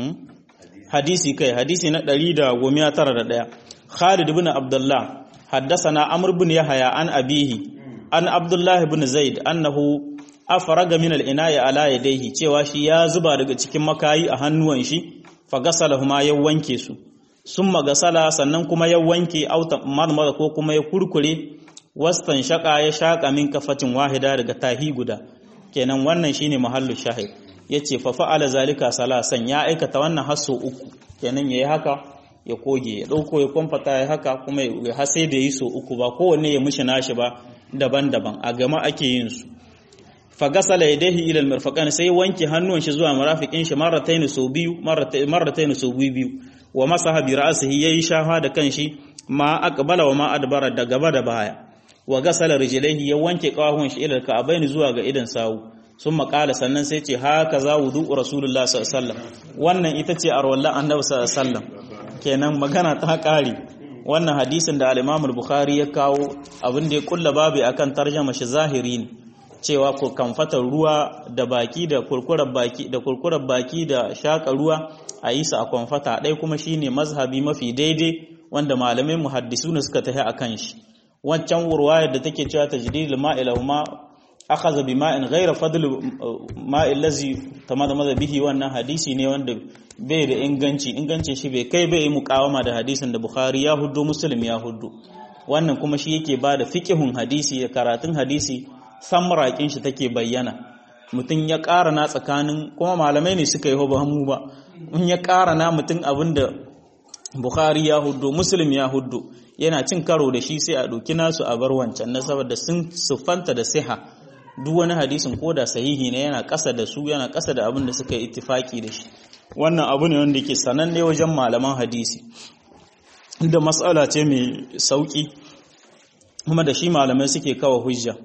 hadisi na 191 Khalid ibn Abdullah haddathana Amr ibn Yahya an abihi an Abdullah ibn Zaid annahu afraga min al-ina'i ala yadayhi cewa shi ya zuba daga cikin makayi a hannuwan shi fa gasalahuma ya wanke su summa gasala sannan kuma ya wanke auta madmada ko kuma ya kurkure wastan shaka ya shaka min kafatin wahida daga tahi guda kenan wannan shine mahallu shahid yace fa fa'ala zalika salasan ya aikata wannan hasso uku kenan yayi haka ya koge ya dauko ya kwamfata ya haka kuma ya hase da yi so uku ba kowanne ya mishi nashi ba daban-daban a gama ake yin su fa gasala yadayhi ila al-mirfaqain sai wanke hannun shi zuwa marafiqin shi marratayn so biyu wa masaha bi ra'sihi yayi shafa da kanshi ma aqbala wa ma adbara da gaba da baya wa gasala rijlaihi ya wanke kawahun shi ila al-ka'bayn zuwa ga idan sawu sun makala sannan sai ce haka za wudu rasulullah sallallahu alaihi wasallam wannan ita ce arwallan annabi sallallahu alaihi wasallam kenan magana ta kare wannan hadisin da al-Imam al-Bukhari ya kawo abin da ya kulla babu akan tarjuma shi zahiri ne cewa ko kamfatar ruwa da baki da kurkurar baki da shaka ruwa a yi sa a kamfata dai kuma shine mazhabi mafi daidai wanda malamai muhaddisuna suka tafi akan shi wancan ruwayar da take cewa tajdidul ma'ila ma akhadha bima'in ghayra fadl ma'il ladzi tamadama bihi wannan hadisi ne wanda bai da ingancin shi bai kai bai muqawama da hadisin da Bukhari ya huddo Muslim ya huddo wannan kuma shi yake bada fiqhun hadisi da karatun hadisi samraƙin shi take bayyana mutum ya ƙara na tsakanin kuma malamai ne suka yi ba mu ba in ya ƙara na mutum abinda Bukhari ya huddo Muslim ya huddo yana cin karo da shi sai a ɗauki nasu a bar wancan na saboda sun siffanta da siha duk wani hadisin ko da sahihi ne yana ƙasa da su yana ƙasa da abin da suka yi ittifaki da shi wannan abu ne wanda yake sananne wajen malaman hadisi inda matsala ce mai sauki kuma da shi malamai suke kawo hujja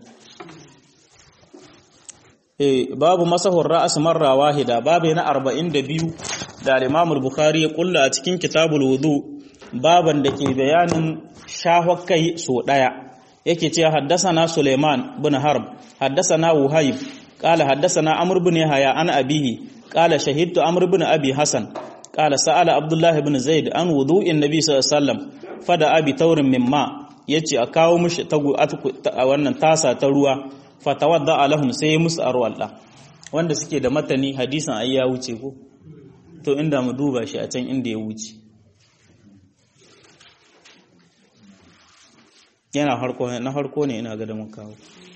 babu masahur ra'as marra wahida babu na 42 da al-Imam al-Bukhari ya kulla a cikin kitabul wudu baban da ke bayanin shahwakai so daya yake cewa haddathana Sulaiman bin Harb haddathana Wuhayb qala haddathana Amr bin Yahya an abihi qala shahidtu Amr bin Abi Hasan qala sa'ala Abdullah bin Zaid an wudu'in Nabi sallallahu alaihi wasallam fada abi taurin mimma yace a kawo mishi wannan tasa ta ruwa fatawadda alahum sai musu arwalla wanda suke da matani hadisin ai ya wuce ko to inda mu duba shi a can inda ya wuce yana harko ne ina ga da mun kawo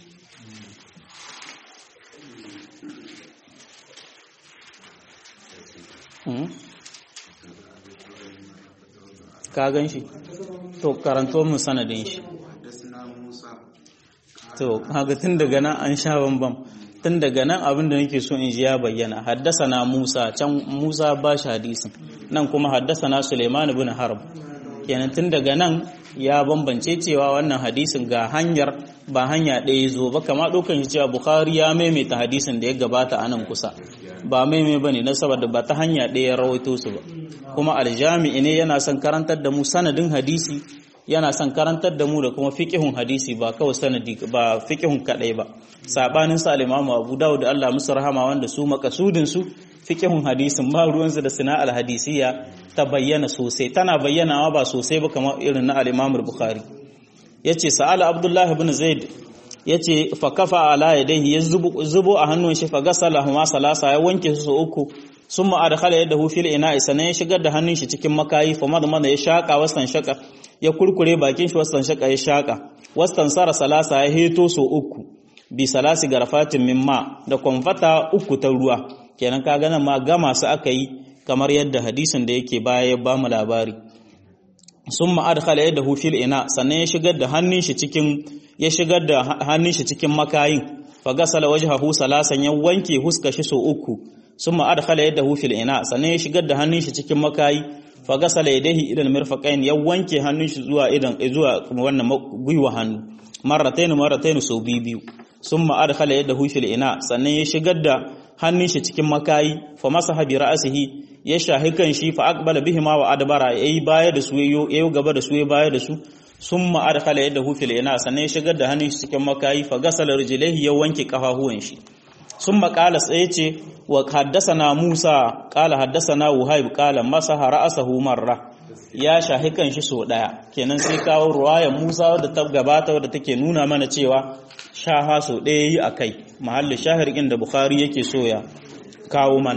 ka gan shi to karanto mun sanadin shi to kaga tun daga nan an sha bambam tun daga nan abin da nake so in ji ya bayyana haddasana Musa can Musa ba shi hadisin nan kuma haddasana Sulaiman ibn Harb kenan tun daga nan ya bambance cewa wannan hadisin ga hanyar ba hanya ɗaya zo ba kama ɗaukan shi cewa Bukhari ya maimaita hadisin da ya gabata a nan kusa ba maimai bane na saboda ba ta hanya ɗaya rawaito su ba kuma aljami'i ne yana son karantar da mu sanadin hadisi yana son karantar da mu da kuma fiqhun hadisi ba kawai sanadi ba fiqhun kadai ba sabanin sa al-Imam Abu Dawud da Allah musu rahama wanda su makasudin su fiqhun hadisin ba ruwansu da sana'al hadisiya ta bayyana sosai tana bayyanawa ba sosai ba kamar irin na al-Imam Bukhari yace sa'ala Abdullah ibn Zaid yace fa kafa ala yadayhi zubo a hannun shi fa gasalahuma salasa ya wanke su uku summa adkhala yadahu fil ina'i sanan ya shigar da hannun shi cikin makayi fa madmada ya shaka wasan shaka ya kurkure bakin shi wasan shaka ya shaka wastan sara salasa ya heto so uku bi salasi garfatin mimma da konfata uku ta ruwa kenan ka ganin ma gama su aka yi kamar yadda hadisin da yake baya ya bamu labari summa adkhala yadahu fil ina sannan ya shigar da hannun shi cikin makayin fa gasala wajhahu salasan ya wanke huska shi so uku summa adkhala yadahu fil ina sannan ya shigar da hannun shi cikin makayi fa gasala yadayhi ila al-mirfaqain ya wanke hannun shi zuwa wannan gwiwa hannu marratayn so biyu summa adkhala yadahu fil ina sannan ya shigar da hannun shi cikin makayi fa masaha bi ra'sihi ya shahi kan shi fa aqbala bihima wa adbara yayi baya da su yayi gaba da su yayi baya da su summa adkhala yadahu fil ina sannan ya shigar da hannun shi cikin makayi fa gasala rijlaihi ya wanke kafafuwan shi summa qala sai ce wa haddathana Musa qala haddathana Wuhayb qala masaha ra'sahu marra ya shahi kan shi so daya kenan sai kawo ruwayar Musa wadda ta gabata wadda take nuna mana cewa shaha so daya yi akai mahallin shahir inda Bukhari yake so ya kawo mana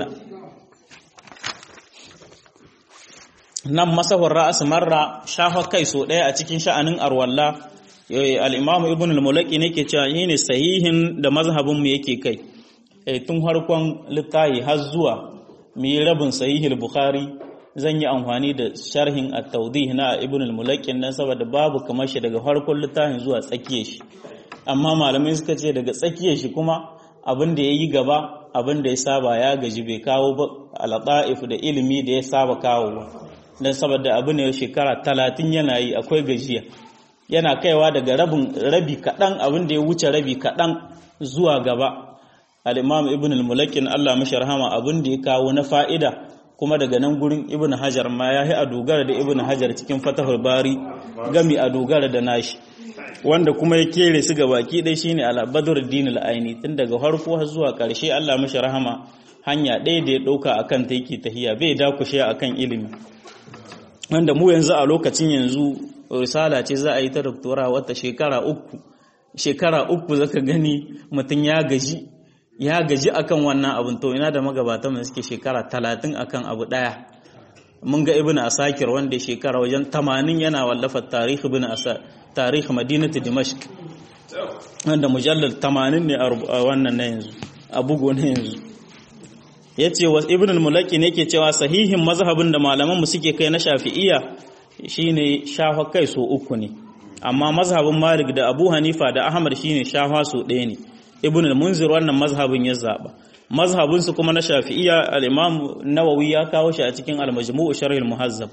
nan masahur ra'as marra shafa kai so daya a cikin sha'anin arwalla al-Imam Ibn al-Mulaqi ne ke cewa yene sahihin da mazhabin mu yake kai tun harkon littahi har zuwa mi rabin sahihul Bukhari zan yi amfani da sharhin at-tawdih na Ibn al-Mulaqi nan saboda babu kamar shi daga harkon littafin zuwa tsakiyar shi amma malamai suka ce daga tsakiyar shi kuma abin da yayi gaba abin da ya saba ya gaji bai kawo ba al-ta'if da ilimi da ya saba kawo ba dan saboda abu ne shekara 30 yana yi akwai gajiya yana kaiwa daga rabi kadan abin da ya wuce rabi kadan zuwa gaba al-imam ibn al-mulakin Allah mashi rahama abin da ya kawo na fa'ida kuma daga nan gurin ibn hajar ma yayi a dogara da ibn hajar cikin fatahul bari gami a dogara da nashi wanda kuma ya kere su gabaki dai shine al-badruddin al-aini tun daga farko har zuwa karshe Allah mashi rahama hanya ɗaya da ya dauka akan ta yake tahiya bai dakushe akan ilimi wanda mu yanzu a lokacin yanzu risala ce za a yi ta doktora wata shekara uku zaka gani mutum ya gaji akan wannan abin to ina da magabatan mu suke shekara 30 akan abu daya mun ga ibnu asakir wanda shekara wajen 80 yana wallafa tarikh ibnu tarikh madinatu dimashq wanda mujallal 80 ne a wannan na yanzu a bugo na yanzu yace wa ibnu al-mulaqi ne yake cewa sahihin mazhabin da malaman mu suke kai na shafi'iyya shine shafa kai so uku ne amma mazhabin malik da abu hanifa da ahmad shine shafa so ɗaya ne ibn al-munzir wannan mazhabin ya zaba mazhabin su kuma na shafi'iyya al-imam nawawi ya kawo shi a cikin al-majmu' sharh al-muhazzab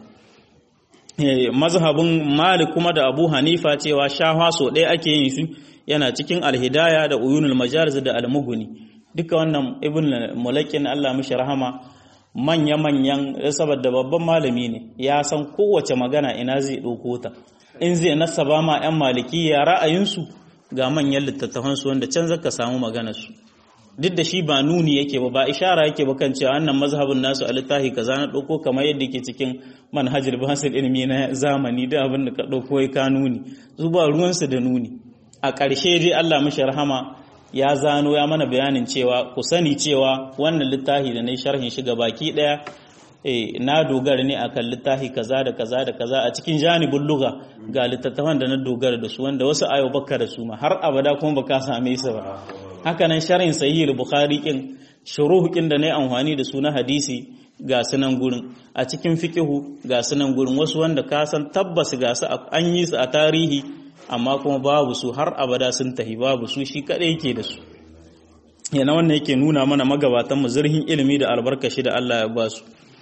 mazhabin malik kuma da abu hanifa cewa shafa so ɗaya ake yin shi yana cikin al-hidaya da uyunul majalis da al-mughni duka wannan ibn al-mulakin Allah mishi rahama manya-manyan saboda babban malami ne ya san kowace magana ina zai ɗauko ta in zai nasaba ma 'yan malikiya ra'ayinsu ga manyan littattafansu wanda can zaka samu maganarsu duk da shi ba nuni yake ba ishara yake ba kan cewa wannan mazhabin nasu a littafi kaza na ɗauko kamar yadda ke cikin manhajul bahasul ilmi na zamani da abin da ka ɗauko ka nuni su ba ruwansu da nuni a ƙarshe dai Allah mishi rahama ya zano ya mana bayanin cewa ku sani cewa wannan littafi da nayi sharhin shi baki daya na dogara ne akan littafi kaza da kaza da kaza a cikin janibul lugha ga littattafan da na dogara da su wanda wasu ayo baka da su ma har abada kuma baka same su ba haka nan sharhin sahih al-bukhari kin shuruh kin da nayi amfani da su na hadisi ga sunan gurin a cikin fiqhu ga sunan gurin wasu wanda ka san tabbas ga su an yi su a tarihi amma kuma babu su har abada sun tahi babu su shi kadai yake da su yana wannan yake nuna mana magabatan mu zurhin ilimi da albarkashi da Allah ya ba su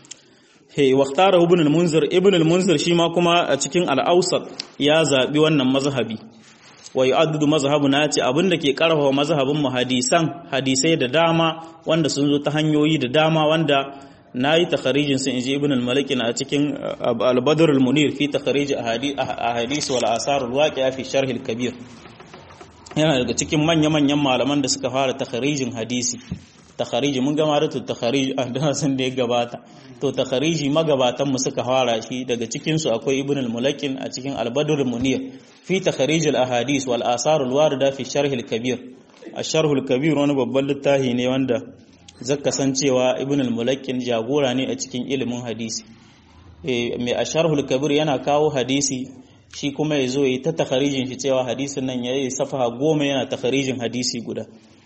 waqtara ibn al-munzir shi ma kuma a cikin al-awsat ya zabi wannan mazhabi wa yu'addu mazhabuna ce abinda ke karfafa mazhabin mu hadisai da dama wanda sun zo ta hanyoyi da dama wanda nayi takharijin sun inji ibn al-malik a cikin al-badr al-munir fi takharij ahadith wal asar al-waqi'a fi sharh al-kabir yana daga cikin manya-manyan malaman da suka fara takharijin hadisi takhariji mun gama da takhariji a darasin da ya gabata to takhariji magabatan mu suka fara shi daga cikin su akwai ibn al-mulakin a cikin al-badr al-munir fi takharij al-ahadith wal asar al-warida fi sharh al-kabir ash-sharh al-kabir wani babban littafi ne wanda zaka san cewa ibn al-mulakin jagora ne a cikin ilimin hadisi mai ash-sharh al-kabir yana kawo hadisi shi kuma yazo yi ta takharijin shi cewa hadisin nan yayi safaha 10 yana takharijin hadisi guda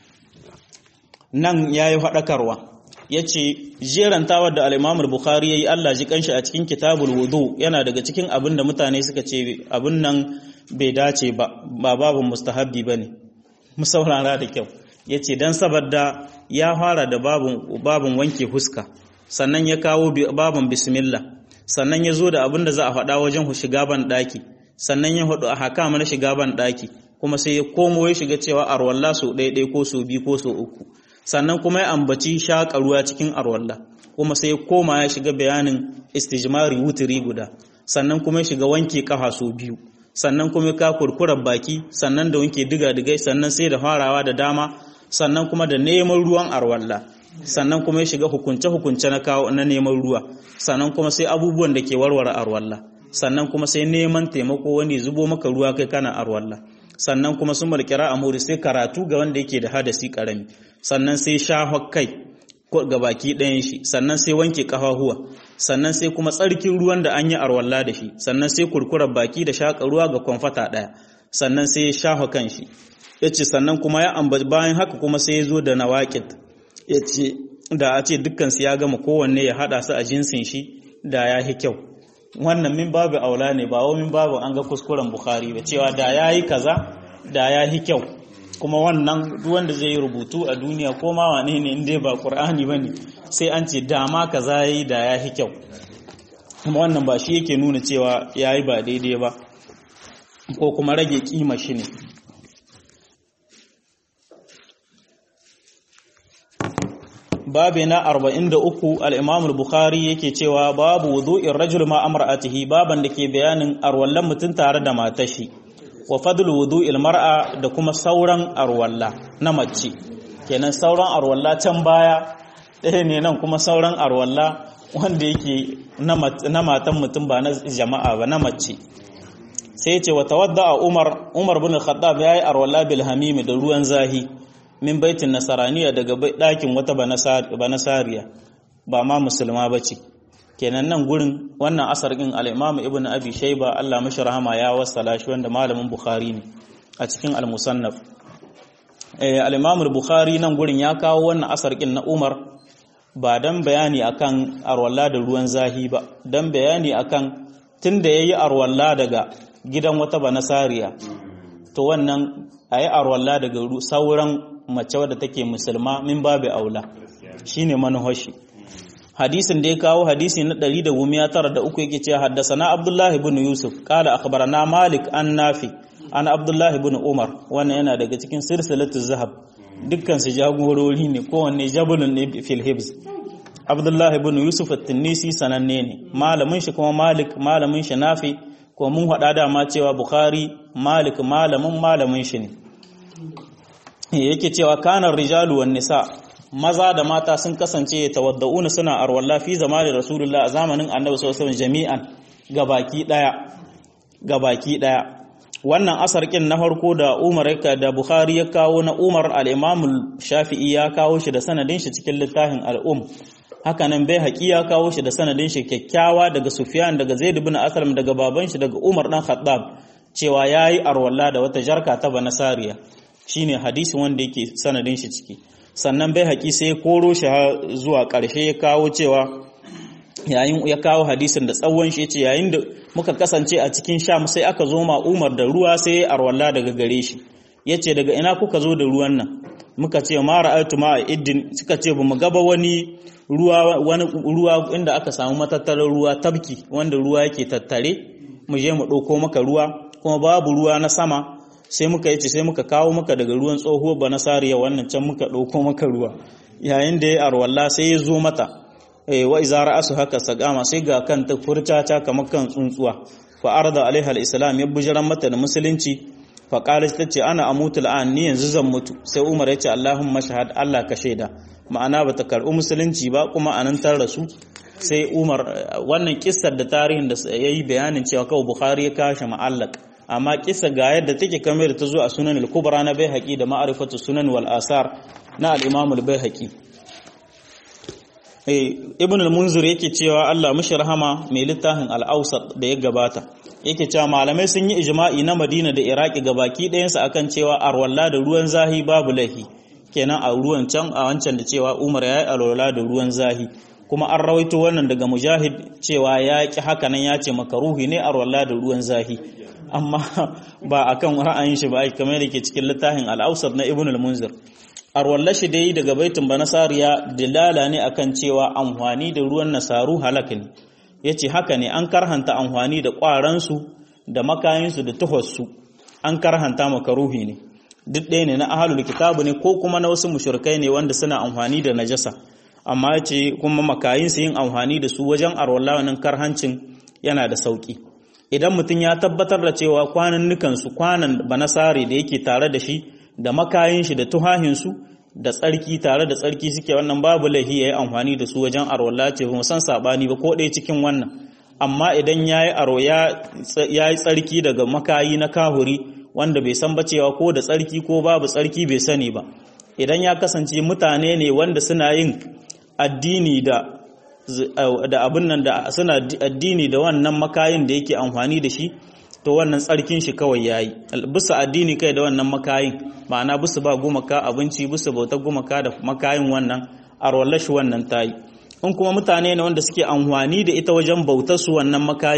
nan ya yi faɗakarwa ya ce jerantawar da al'imamul bukhari ya yi Allah ji kanshi a cikin kitabul wudu yana daga cikin abin da mutane suka ce abin nan bai dace ba babin mustahabbi ba ne musaurara da kyau ya ce don saboda ya fara da babin wanke huska sannan ya kawo babin bismillah sannan ya zo da abin da za a faɗa wajen shiga ban ɗaki sannan ya haɗu a hakama na shiga ban ɗaki kuma sai ya komo ya shiga cewa arwalla so ɗaya ko so biyu ko so uku sannan kuma ya ambaci shaƙa ruwa cikin arwalla kuma sai ya koma ya shiga bayanin istijmari wuturi guda sannan kuma ya shiga wanke kafa so biyu sannan kuma ka kurkurar baki sannan da wanke diga-digai sannan sai da farawa da dama sannan kuma da neman ruwan arwalla sannan kuma ya shiga hukunce-hukunce na neman ruwa sannan kuma sai abubuwan da ke warware arwalla sannan kuma sai neman taimako wanda zubo maka ruwa kai kana arwalla sannan kuma sun malkira a muri sai karatu ga wanda yake da hadasi karami sannan sai shafa kai ga baki ɗayan shi sannan sai wanke kafahuwa sannan sai kuma tsarkin ruwan da an yi arwalla da shi sannan sai kurkurar baki da shaka ruwa ga kwamfata ɗaya sannan sai ya shafa kan shi yace sannan kuma ya ambaci bayan haka kuma sai ya zo da nawaqid yace da a ce dukkan su ya gama kowanne ya hada su a jinsin shi da ya yi kyau wannan min babu aula ne ba min babu an ga kuskuren bukhari ba cewa da yayi kaza da ya yi kyau kuma wannan duk wanda zai yi rubutu a duniya ko ma wane ne inda ba Qur'ani bane sai an ce dama kaza yayi da yahi kyau, kuma wannan ba shi yake nuna cewa yayi ba daidai ba ko kuma rage kima shi ne. babi na 43 al-Imam al-Bukhari yake cewa babu wudu'ir rajul ma amra'atihi, baban da ke bayanin arwallan mutum tare da matar shi, wa fadlu wudu'il mar'a da kuma sauran arwalla na mace. Kenan sauran arwalla can baya ɗaya ne, nan kuma sauran arwalla wanda yake na matan mutum ba na jama'a ba, na mace. sai ce wa tawadda Umar bin Khattab yayi arwalla bil hamimi da ruwan zahi min baitin nasaraniya daga ɗakin wata banasariya ba ma musulma bace. Kenan nan gurin wannan asar din al-Imam Ibn Abi Shayba Allah mashi rahama ya wasala shi, wanda malamin Bukhari ne a cikin al-Musannaf. Al-Imam al-Bukhari nan gurin ya kawo wannan asar din na Umar ba dan bayani akan arwalla da ruwan zahi ba, dan bayani akan tunda yayi arwalla daga gidan wata banasariya to wannan ayi arwalla daga sauran mace wadda take musulma min babu aula, shine manhaji. hadisin da ya kawo hadisi na 193 yake cewa haddathana Abdullah ibn Yusuf qala akhbarana Malik an Nafi an Abdullah ibn Umar, wannan yana daga cikin silsilatu zahab, dukkan su jagorori ne, kowanne jabulun ne fil hibs. Abdullah ibn Yusuf at-Tinnisi sananne ne, malamin shi kuma Malik, malamin shi Nafi, ko mun hada da ma cewa Bukhari Malik malamin shi ne. Yake cewa kanar rijalu wan nisa, maza da mata sun kasance tawaddauna suna arwalla fi zamanin Rasulullah a zamanin Annabi sallallahu alaihi wasallam jami'an gabaki daya. Wannan asar kin na farko da Umar da Bukhari ya kawo na Umar, al-Imam Shafi'i ya kawo shi da sanadin shi cikin littafin al-Um. Haka nan Baihaqi ya kawo shi da sanadin shi kyakkyawa daga Sufyan daga Zaid ibn Aslam daga baban shi daga Umar dan Khattab cewa yayi arwalla da wata jarka ta banasariya, shine hadisin wanda yake sanadin shi ciki. Sannan Baihaqi sai ya koro shi zuwa ƙarshe ya kawo cewa yayin ya kawo hadisin da tsawon shi yace yayin da muka kasance a cikin Sham sai aka zo ma Umar da ruwa sai ya arwalla daga gare shi, yace daga ina kuka zo da ruwan nan? Muka ce ma ra'aytu ma iddin, suka ce bamu gaba wani ruwa inda aka samu matattarar ruwa tabki wanda ruwa yake tattare mu je mu ɗauko maka ruwa, kuma babu ruwa na sama, sai muka yace sai muka kawo maka daga ruwan tsoho banasariya wannan can muka ɗauko maka ruwa. Yayin da ya arwalla sai ya zo mata wa iza ra'asu haka sagama, sai ga kanta furcaca kamar kan tsuntsuwa. Fa arda alaiha al-islam, ya bujiran mata da musulunci. Fa qalat tace ana amutu al'an, ni yanzu zan mutu. Sai Umar ya ce Allahumma shahad, Allah ka shaida. Ma'ana bata karɓi musulunci ba kuma anan tar rasu. Sai Umar, wannan kissar da tarihin da yayi bayanin cewa kawai Bukhari ya kashe ma'allaq, amma kissa ga yadda take kamar ta zo a Sunan al-Kubra na Baihaqi da Ma'rifatu Sunan wal Asar na al-Imam al-Baihaqi. Ibn al-Munzir yake cewa Allah mishi rahama mai littafin al-Awsat da ya gabata, yake cewa malamai sun yi ijma'i na Madina da Iraki gabaki ɗayansu akan cewa arwalla da ruwan zahi babu lahi. Kenan a ruwan can a wancan da cewa Umar ya yi arwalla da ruwan zahi, kuma an rawaito wannan daga Mujahid cewa ya ki haka nan, ya ce makaruhi ne arwalla da ruwan zahi, amma ba akan ra'ayin shi ba, kamar yake cikin littafin al-Awsat na Ibn al-Munzir. Arwalla shi dai daga baitin banasariya dilala ne akan cewa amfani da ruwan nasaru halaka ne. Yace haka ne, an karhanta amfani da ƙwaransu da makayinsu da tuhossu, an karhanta makaruhi ne. Duk ɗaya ne, na ahlul kitabu ne ko kuma na wasu mushrikai ne wanda suna amfani da najasa. Amma yace kuma makayinsu yin amfani da su wajen arwalla wannan karhancin yana da sauki. Idan mutum ya tabbatar da cewa kwanan banasari da yake tare da shi da makayin shi da tuhahinsu da tsarki tare da tsarki suke, wannan babu lahi yayi amfani da su wajen arwalla, ce ba san sabani ba ko ɗaya cikin wannan. Amma idan yayi tsarki daga makayi na kahuri wanda bai san ba cewa ko da tsarki ko babu tsarki bai sani ba, idan ya kasance mutane ne wanda suna yin addini da abin nan da suna addini da wannan makayin da yake amfani da shi, to wannan tsarkin shi kawai yayi. Bisa addini kai da wannan makayin, ma'ana bisa ba gumaka abinci, bisa bautar gumaka da makayin, wannan arwallar shi wannan tayi. In kuma mutane ne wanda suke amfani da ita wajen bautar su wannan makayin,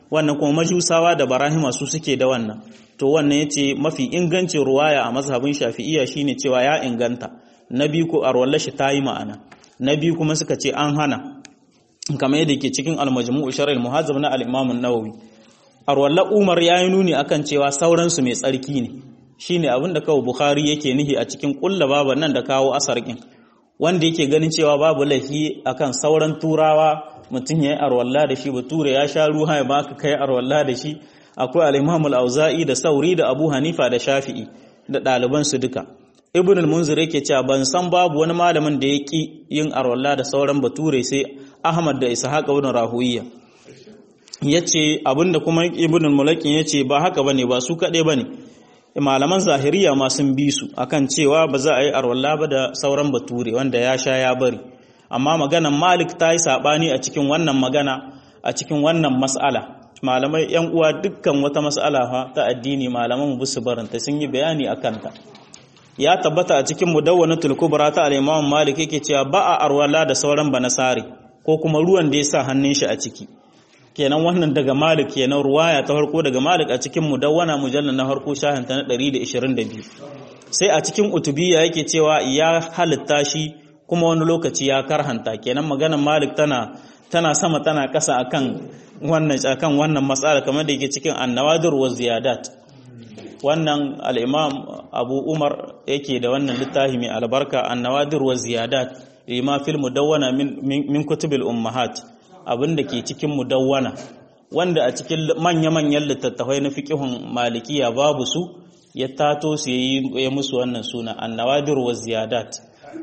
wannan kuma majusawa da barahima su suke da wannan to wannan yace mafi ingancin ruwaya a mazhabin shafi'iyya shine cewa ya inganta na biyu ko arwalla shi tayi ma'ana na biyu kuma suka ce an hana kamar yadda ke cikin al-majmu' sharh al-muhazzab na al-imam an-nawawi arwalla Umar yayi nuni akan cewa sauran su mai tsarki ne shine abin da kawo Bukhari yake nihi a cikin kulla baban nan da kawo asarkin wanda yake ganin cewa babu laifi akan sauran turawa mutum yayi arwalla da shi bature ya sha ruha ya baka kai arwalla da shi akwai al-imam al-auza'i da sauri da abu hanifa da shafi'i da ɗaliban su duka ibn al-munzir yake cewa ban san babu wani malamin da yake yin arwalla da sauran bature sai ahmad da ishaq ibn rahuwiya yace abinda kuma ibn al-mulaqin yace ba haka bane ba su kade bane malaman zahiriya ma sun bi su akan cewa ba za a yi arwalla ba da sauran bature wanda ya sha ya bari amma maganan malik ta yi sabani a cikin wannan magana a cikin wannan mas'ala malamai yan uwa dukkan wata mas'ala ta addini malaman mu su baranta sun yi bayani akan ta ya tabbata a cikin mudawwanatul kubra ta al-imam malik yake cewa ba a arwalla da sauran banasari ko kuma ruwan da ya sa hannun shi a ciki kenan wannan daga malik kenan ruwaya ta farko daga malik a cikin mudawwana mujallal na farko shahin ta na 122 sai a cikin utubiyya yake cewa ya halitta shi kuma wani lokaci ya karhanta kenan maganar malik tana sama tana kasa akan wannan matsala kamar da yake cikin an-nawadir wa ziyadat wannan al-imam abu umar yake da wannan littafi mai albarka an-nawadir wa ziyadat lima fil mudawwana min kutubil ummahat abinda ke cikin mudawwana wanda a cikin manya-manyan littattafai na fiqhun malikiya babu su ya tato su ya musu wannan suna an-nawadir wa ziyadat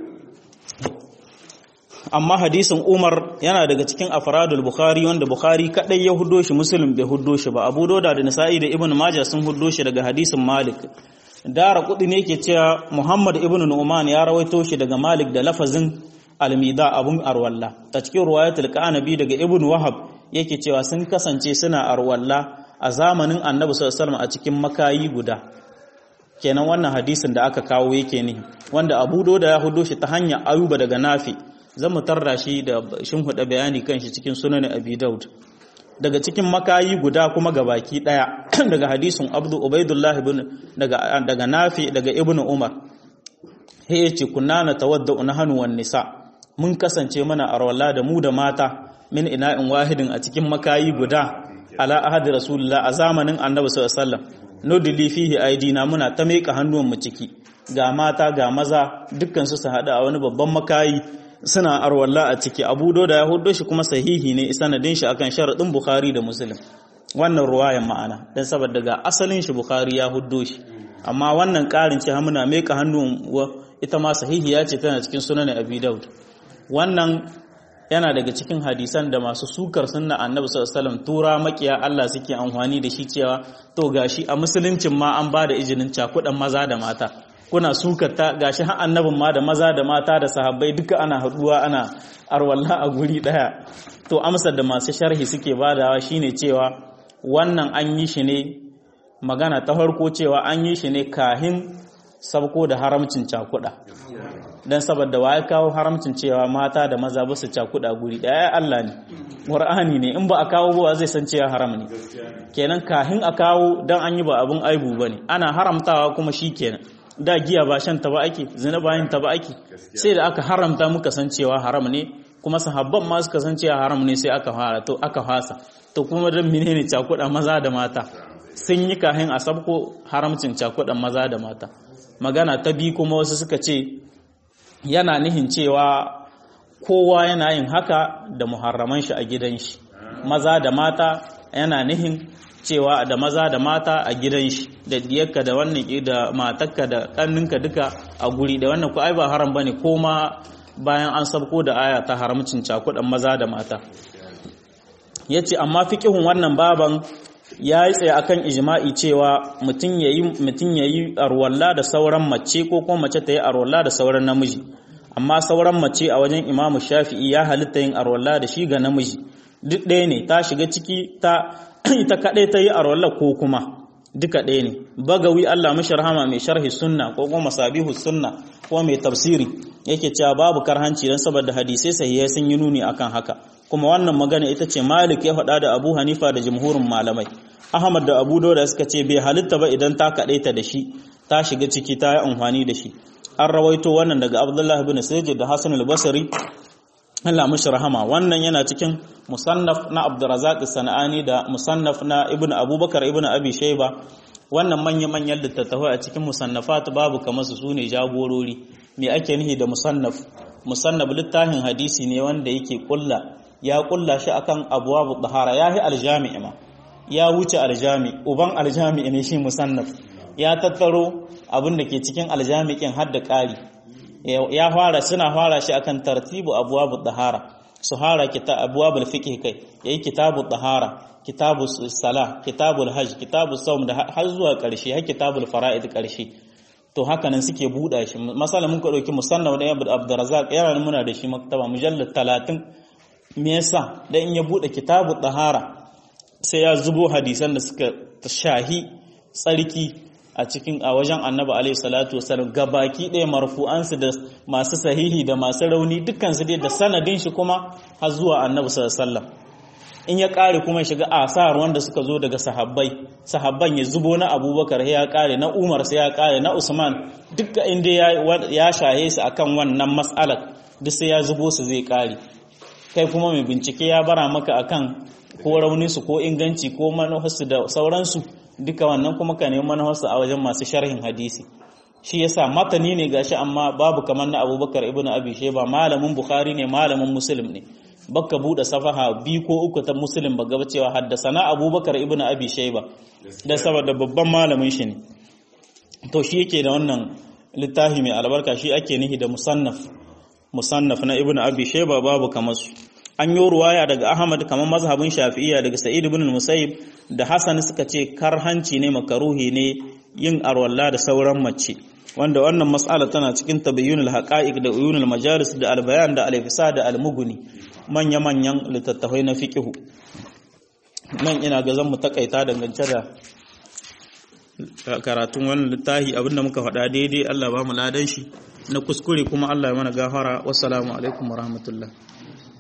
amma hadisin Umar yana daga cikin afradul Bukhari wanda Bukhari kadai ya huddo shi Muslim bai huddo shi ba Abu Dawud da Nasa'i da Ibn Majah sun huddo shi daga hadisin Malik Daraqutni ne yake cewa Muhammad ibn Nu'man ya rawaito shi daga Malik da lafazin al-Mida abun arwalla ta cikin riwayatul Qanabi daga Ibn Wahab yake cewa sun kasance suna arwalla a zamanin Annabi sallallahu alaihi wasallam a cikin makayi guda kenan wannan hadisin da aka kawo yake ne wanda Abu Dawud ya huddo shi ta hanya Ayuba daga Nafi zan mu tarra shi da shin huda bayani kan shi cikin sunan Abi Daud daga cikin makayi guda kuma gabaki daya daga hadisin Abdu Ubaidullah ibn daga Nafi daga Ibn Umar he yace kunna na tawaddau nahnu wan nisa mun kasance mana arwala da mu da mata min ina'in wahidin a cikin makayi guda ala ahadi rasulullah a zamanin Annabi sallallahu alaihi wasallam nudli fihi aidina muna ta meka hannuwan mu ciki ga mata ga maza dukkan su hada a wani babban makayi suna arwalla a ciki Abu Dawud ya huddo shi kuma sahihi ne sanadin shi akan sharadin Bukhari da Muslim wannan ruwayan ma'ana dan saboda ga asalin shi Bukhari ya huddo shi amma wannan karin ce muna meka hannun ita ma sahihi ya ce tana cikin sunan Abi Dawud wannan yana daga cikin hadisan da masu sukar sunna Annabi sallallahu alaihi wasallam tura makiya Allah suke amfani da shi cewa to gashi a musuluncin ma an bada izinin cakudan maza da mata kuna sukata gashi har annabin ma da maza da mata da sahabbai duka ana haduwa ana arwalla a guri daya to amsar da masu sharhi suke badawa shine cewa wannan an yi shi ne magana ta farko cewa an yi shi ne kahin sabko da haramcin cakuda dan saboda waye kawo haramcin cewa mata da maza ba su cakuda guri daya Allah ne Qur'ani ne in ba a kawo ba zai san cewa haram ne kenan kahin a kawo dan an yi ba abun aibu bane ana haramtawa kuma shikenan da giya ba shan ta ba ake zina bayan ta ba ake sai da aka haramta muka san cewa haram ne kuma sahabban ma suka san cewa haram ne sai aka fara to aka fasa to kuma dan menene cakuda maza da mata sun yi kahin a sabko haramcin cakudan maza da mata magana ta bi kuma wasu suka ce yana nihin cewa kowa yana yin haka da muharraman shi a gidan shi maza da mata yana nihin cewa da maza da mata a gidan shi da diyarka da wannan da matarka da kanninka duka a guri da wannan ko ai ba haram bane ko ma bayan an sabko da aya ta haramcin cakudan maza da mata yace amma fiqihun wannan baban yayi tsaye akan ijma'i cewa mutun yayi arwalla da sauran mace ko kuma mace ta yi arwalla da sauran namiji amma sauran mace a wajen Imam Shafi'i ya halitta yin arwalla da shi ga namiji duk ɗaya ne ta shiga ciki ita kaɗai ta yi arwallah ko kuma duka ɗaya ne. Bagawi Allah mashi rahama mai sharhi sunna ko kuma masabihu sunna ko mai tafsiri yake cewa babu karhanci dan saboda hadisai sahihai sun yi nuni akan haka, kuma wannan magana ita ce Malik ya faɗa da Abu Hanifa da jumhurin malamai. Ahmad da Abu Dawud suka ce bai halitta ba idan ta kadaita da shi ta shiga ciki ta yi amfani da shi. An rawaito wannan daga Abdullah ibn Sayyid da Hasan al-Basri Allah mashi rahama. Wannan yana cikin musannaf na Abdurrazzaq as-Sanani da musannaf na Ibn Abubakar Ibn Abi Shayba. Wannan manyan littattafai a cikin musannafat babu kamar su sune jagorori. Me ake nihi da musannaf? Musannaf littafin hadisi ne wanda yake ya kulla shi akan abwabu tahara, yahi aljami' ma ya wuce aljami', uban aljami' ne shi musannaf. Ya tattaro abin da ke cikin aljami'in har da ƙari. Suna fara shi akan tartibu abwabu tahara, su fara abwabul fiqh kai, yayi kitabu tahara, kitabu salah, kitabul hajj, kitabu sawm da har zuwa ƙarshe, har kitabul fara'id ƙarshe. To haka nan suke buɗa shi. Masalan mun ka dauki musannaf da Ibn Abdurrazzaq, yana muna da shi maktaba mujallad 30. Me yasa? Dan in ya buɗe kitabu tahara sai ya zubo hadisan da suka shahi tsarki a wajen Annabi alaihi salatu wasallam, gabaki ɗaya marfu'ansu da masu sahihi da masu rauni dukkan su dai da sanadin shi kuma har zuwa Annabi sallallahu alaihi wasallam. In ya kare kuma shiga asar wanda suka zo daga sahabban ya zubo na Abubakar ya kare, na Umar sai ya kare, na Usman, dukkan inda ya shahe su akan wannan mas'alar duk sai ya zubo su zai kare. Kai kuma mai bincike ya bara maka akan ko raunin su ko inganci ko manufarsu da sauransu, duka wannan kuma ka nemi manufarsu a wajen masu sharhin hadisi. Shi yasa matani ne gashi amma babu kamar na Abubakar ibn Abi Shayba, malamin Bukhari ne, malamin Muslim ne. Baka bude safaha 2 ko 3 ta Muslim ba gaba cewa haddasana Abubakar ibn Abi Shayba, dan saboda babban malamin shi ne. To shi yake da wannan littafi mai albarka, shi ake nihi da musannaf na ibn Abi Shayba, babu kamar su. An yi ruwaya daga Ahmad kamar mazhabin Shafi'iyya daga Sa'id ibn al-Musayyib da Hasan suka ce karhanci ne, makaruhi ne yin arwalla da sauran mace, wanda wannan mas'ala tana cikin tabayyunul haqa'iq da uyunul majalis da al-bayan da al-ifsad da al-mughni, manya-manyan littattafai na fiqhu. Nan ina ga zan mu takaita dangance da karatun wannan littafi. Abinda muka faɗa daidai Allah ba mu ladan shi, na kuskure kuma Allah ya mana gafara. Wassalamu alaikum warahmatullahi.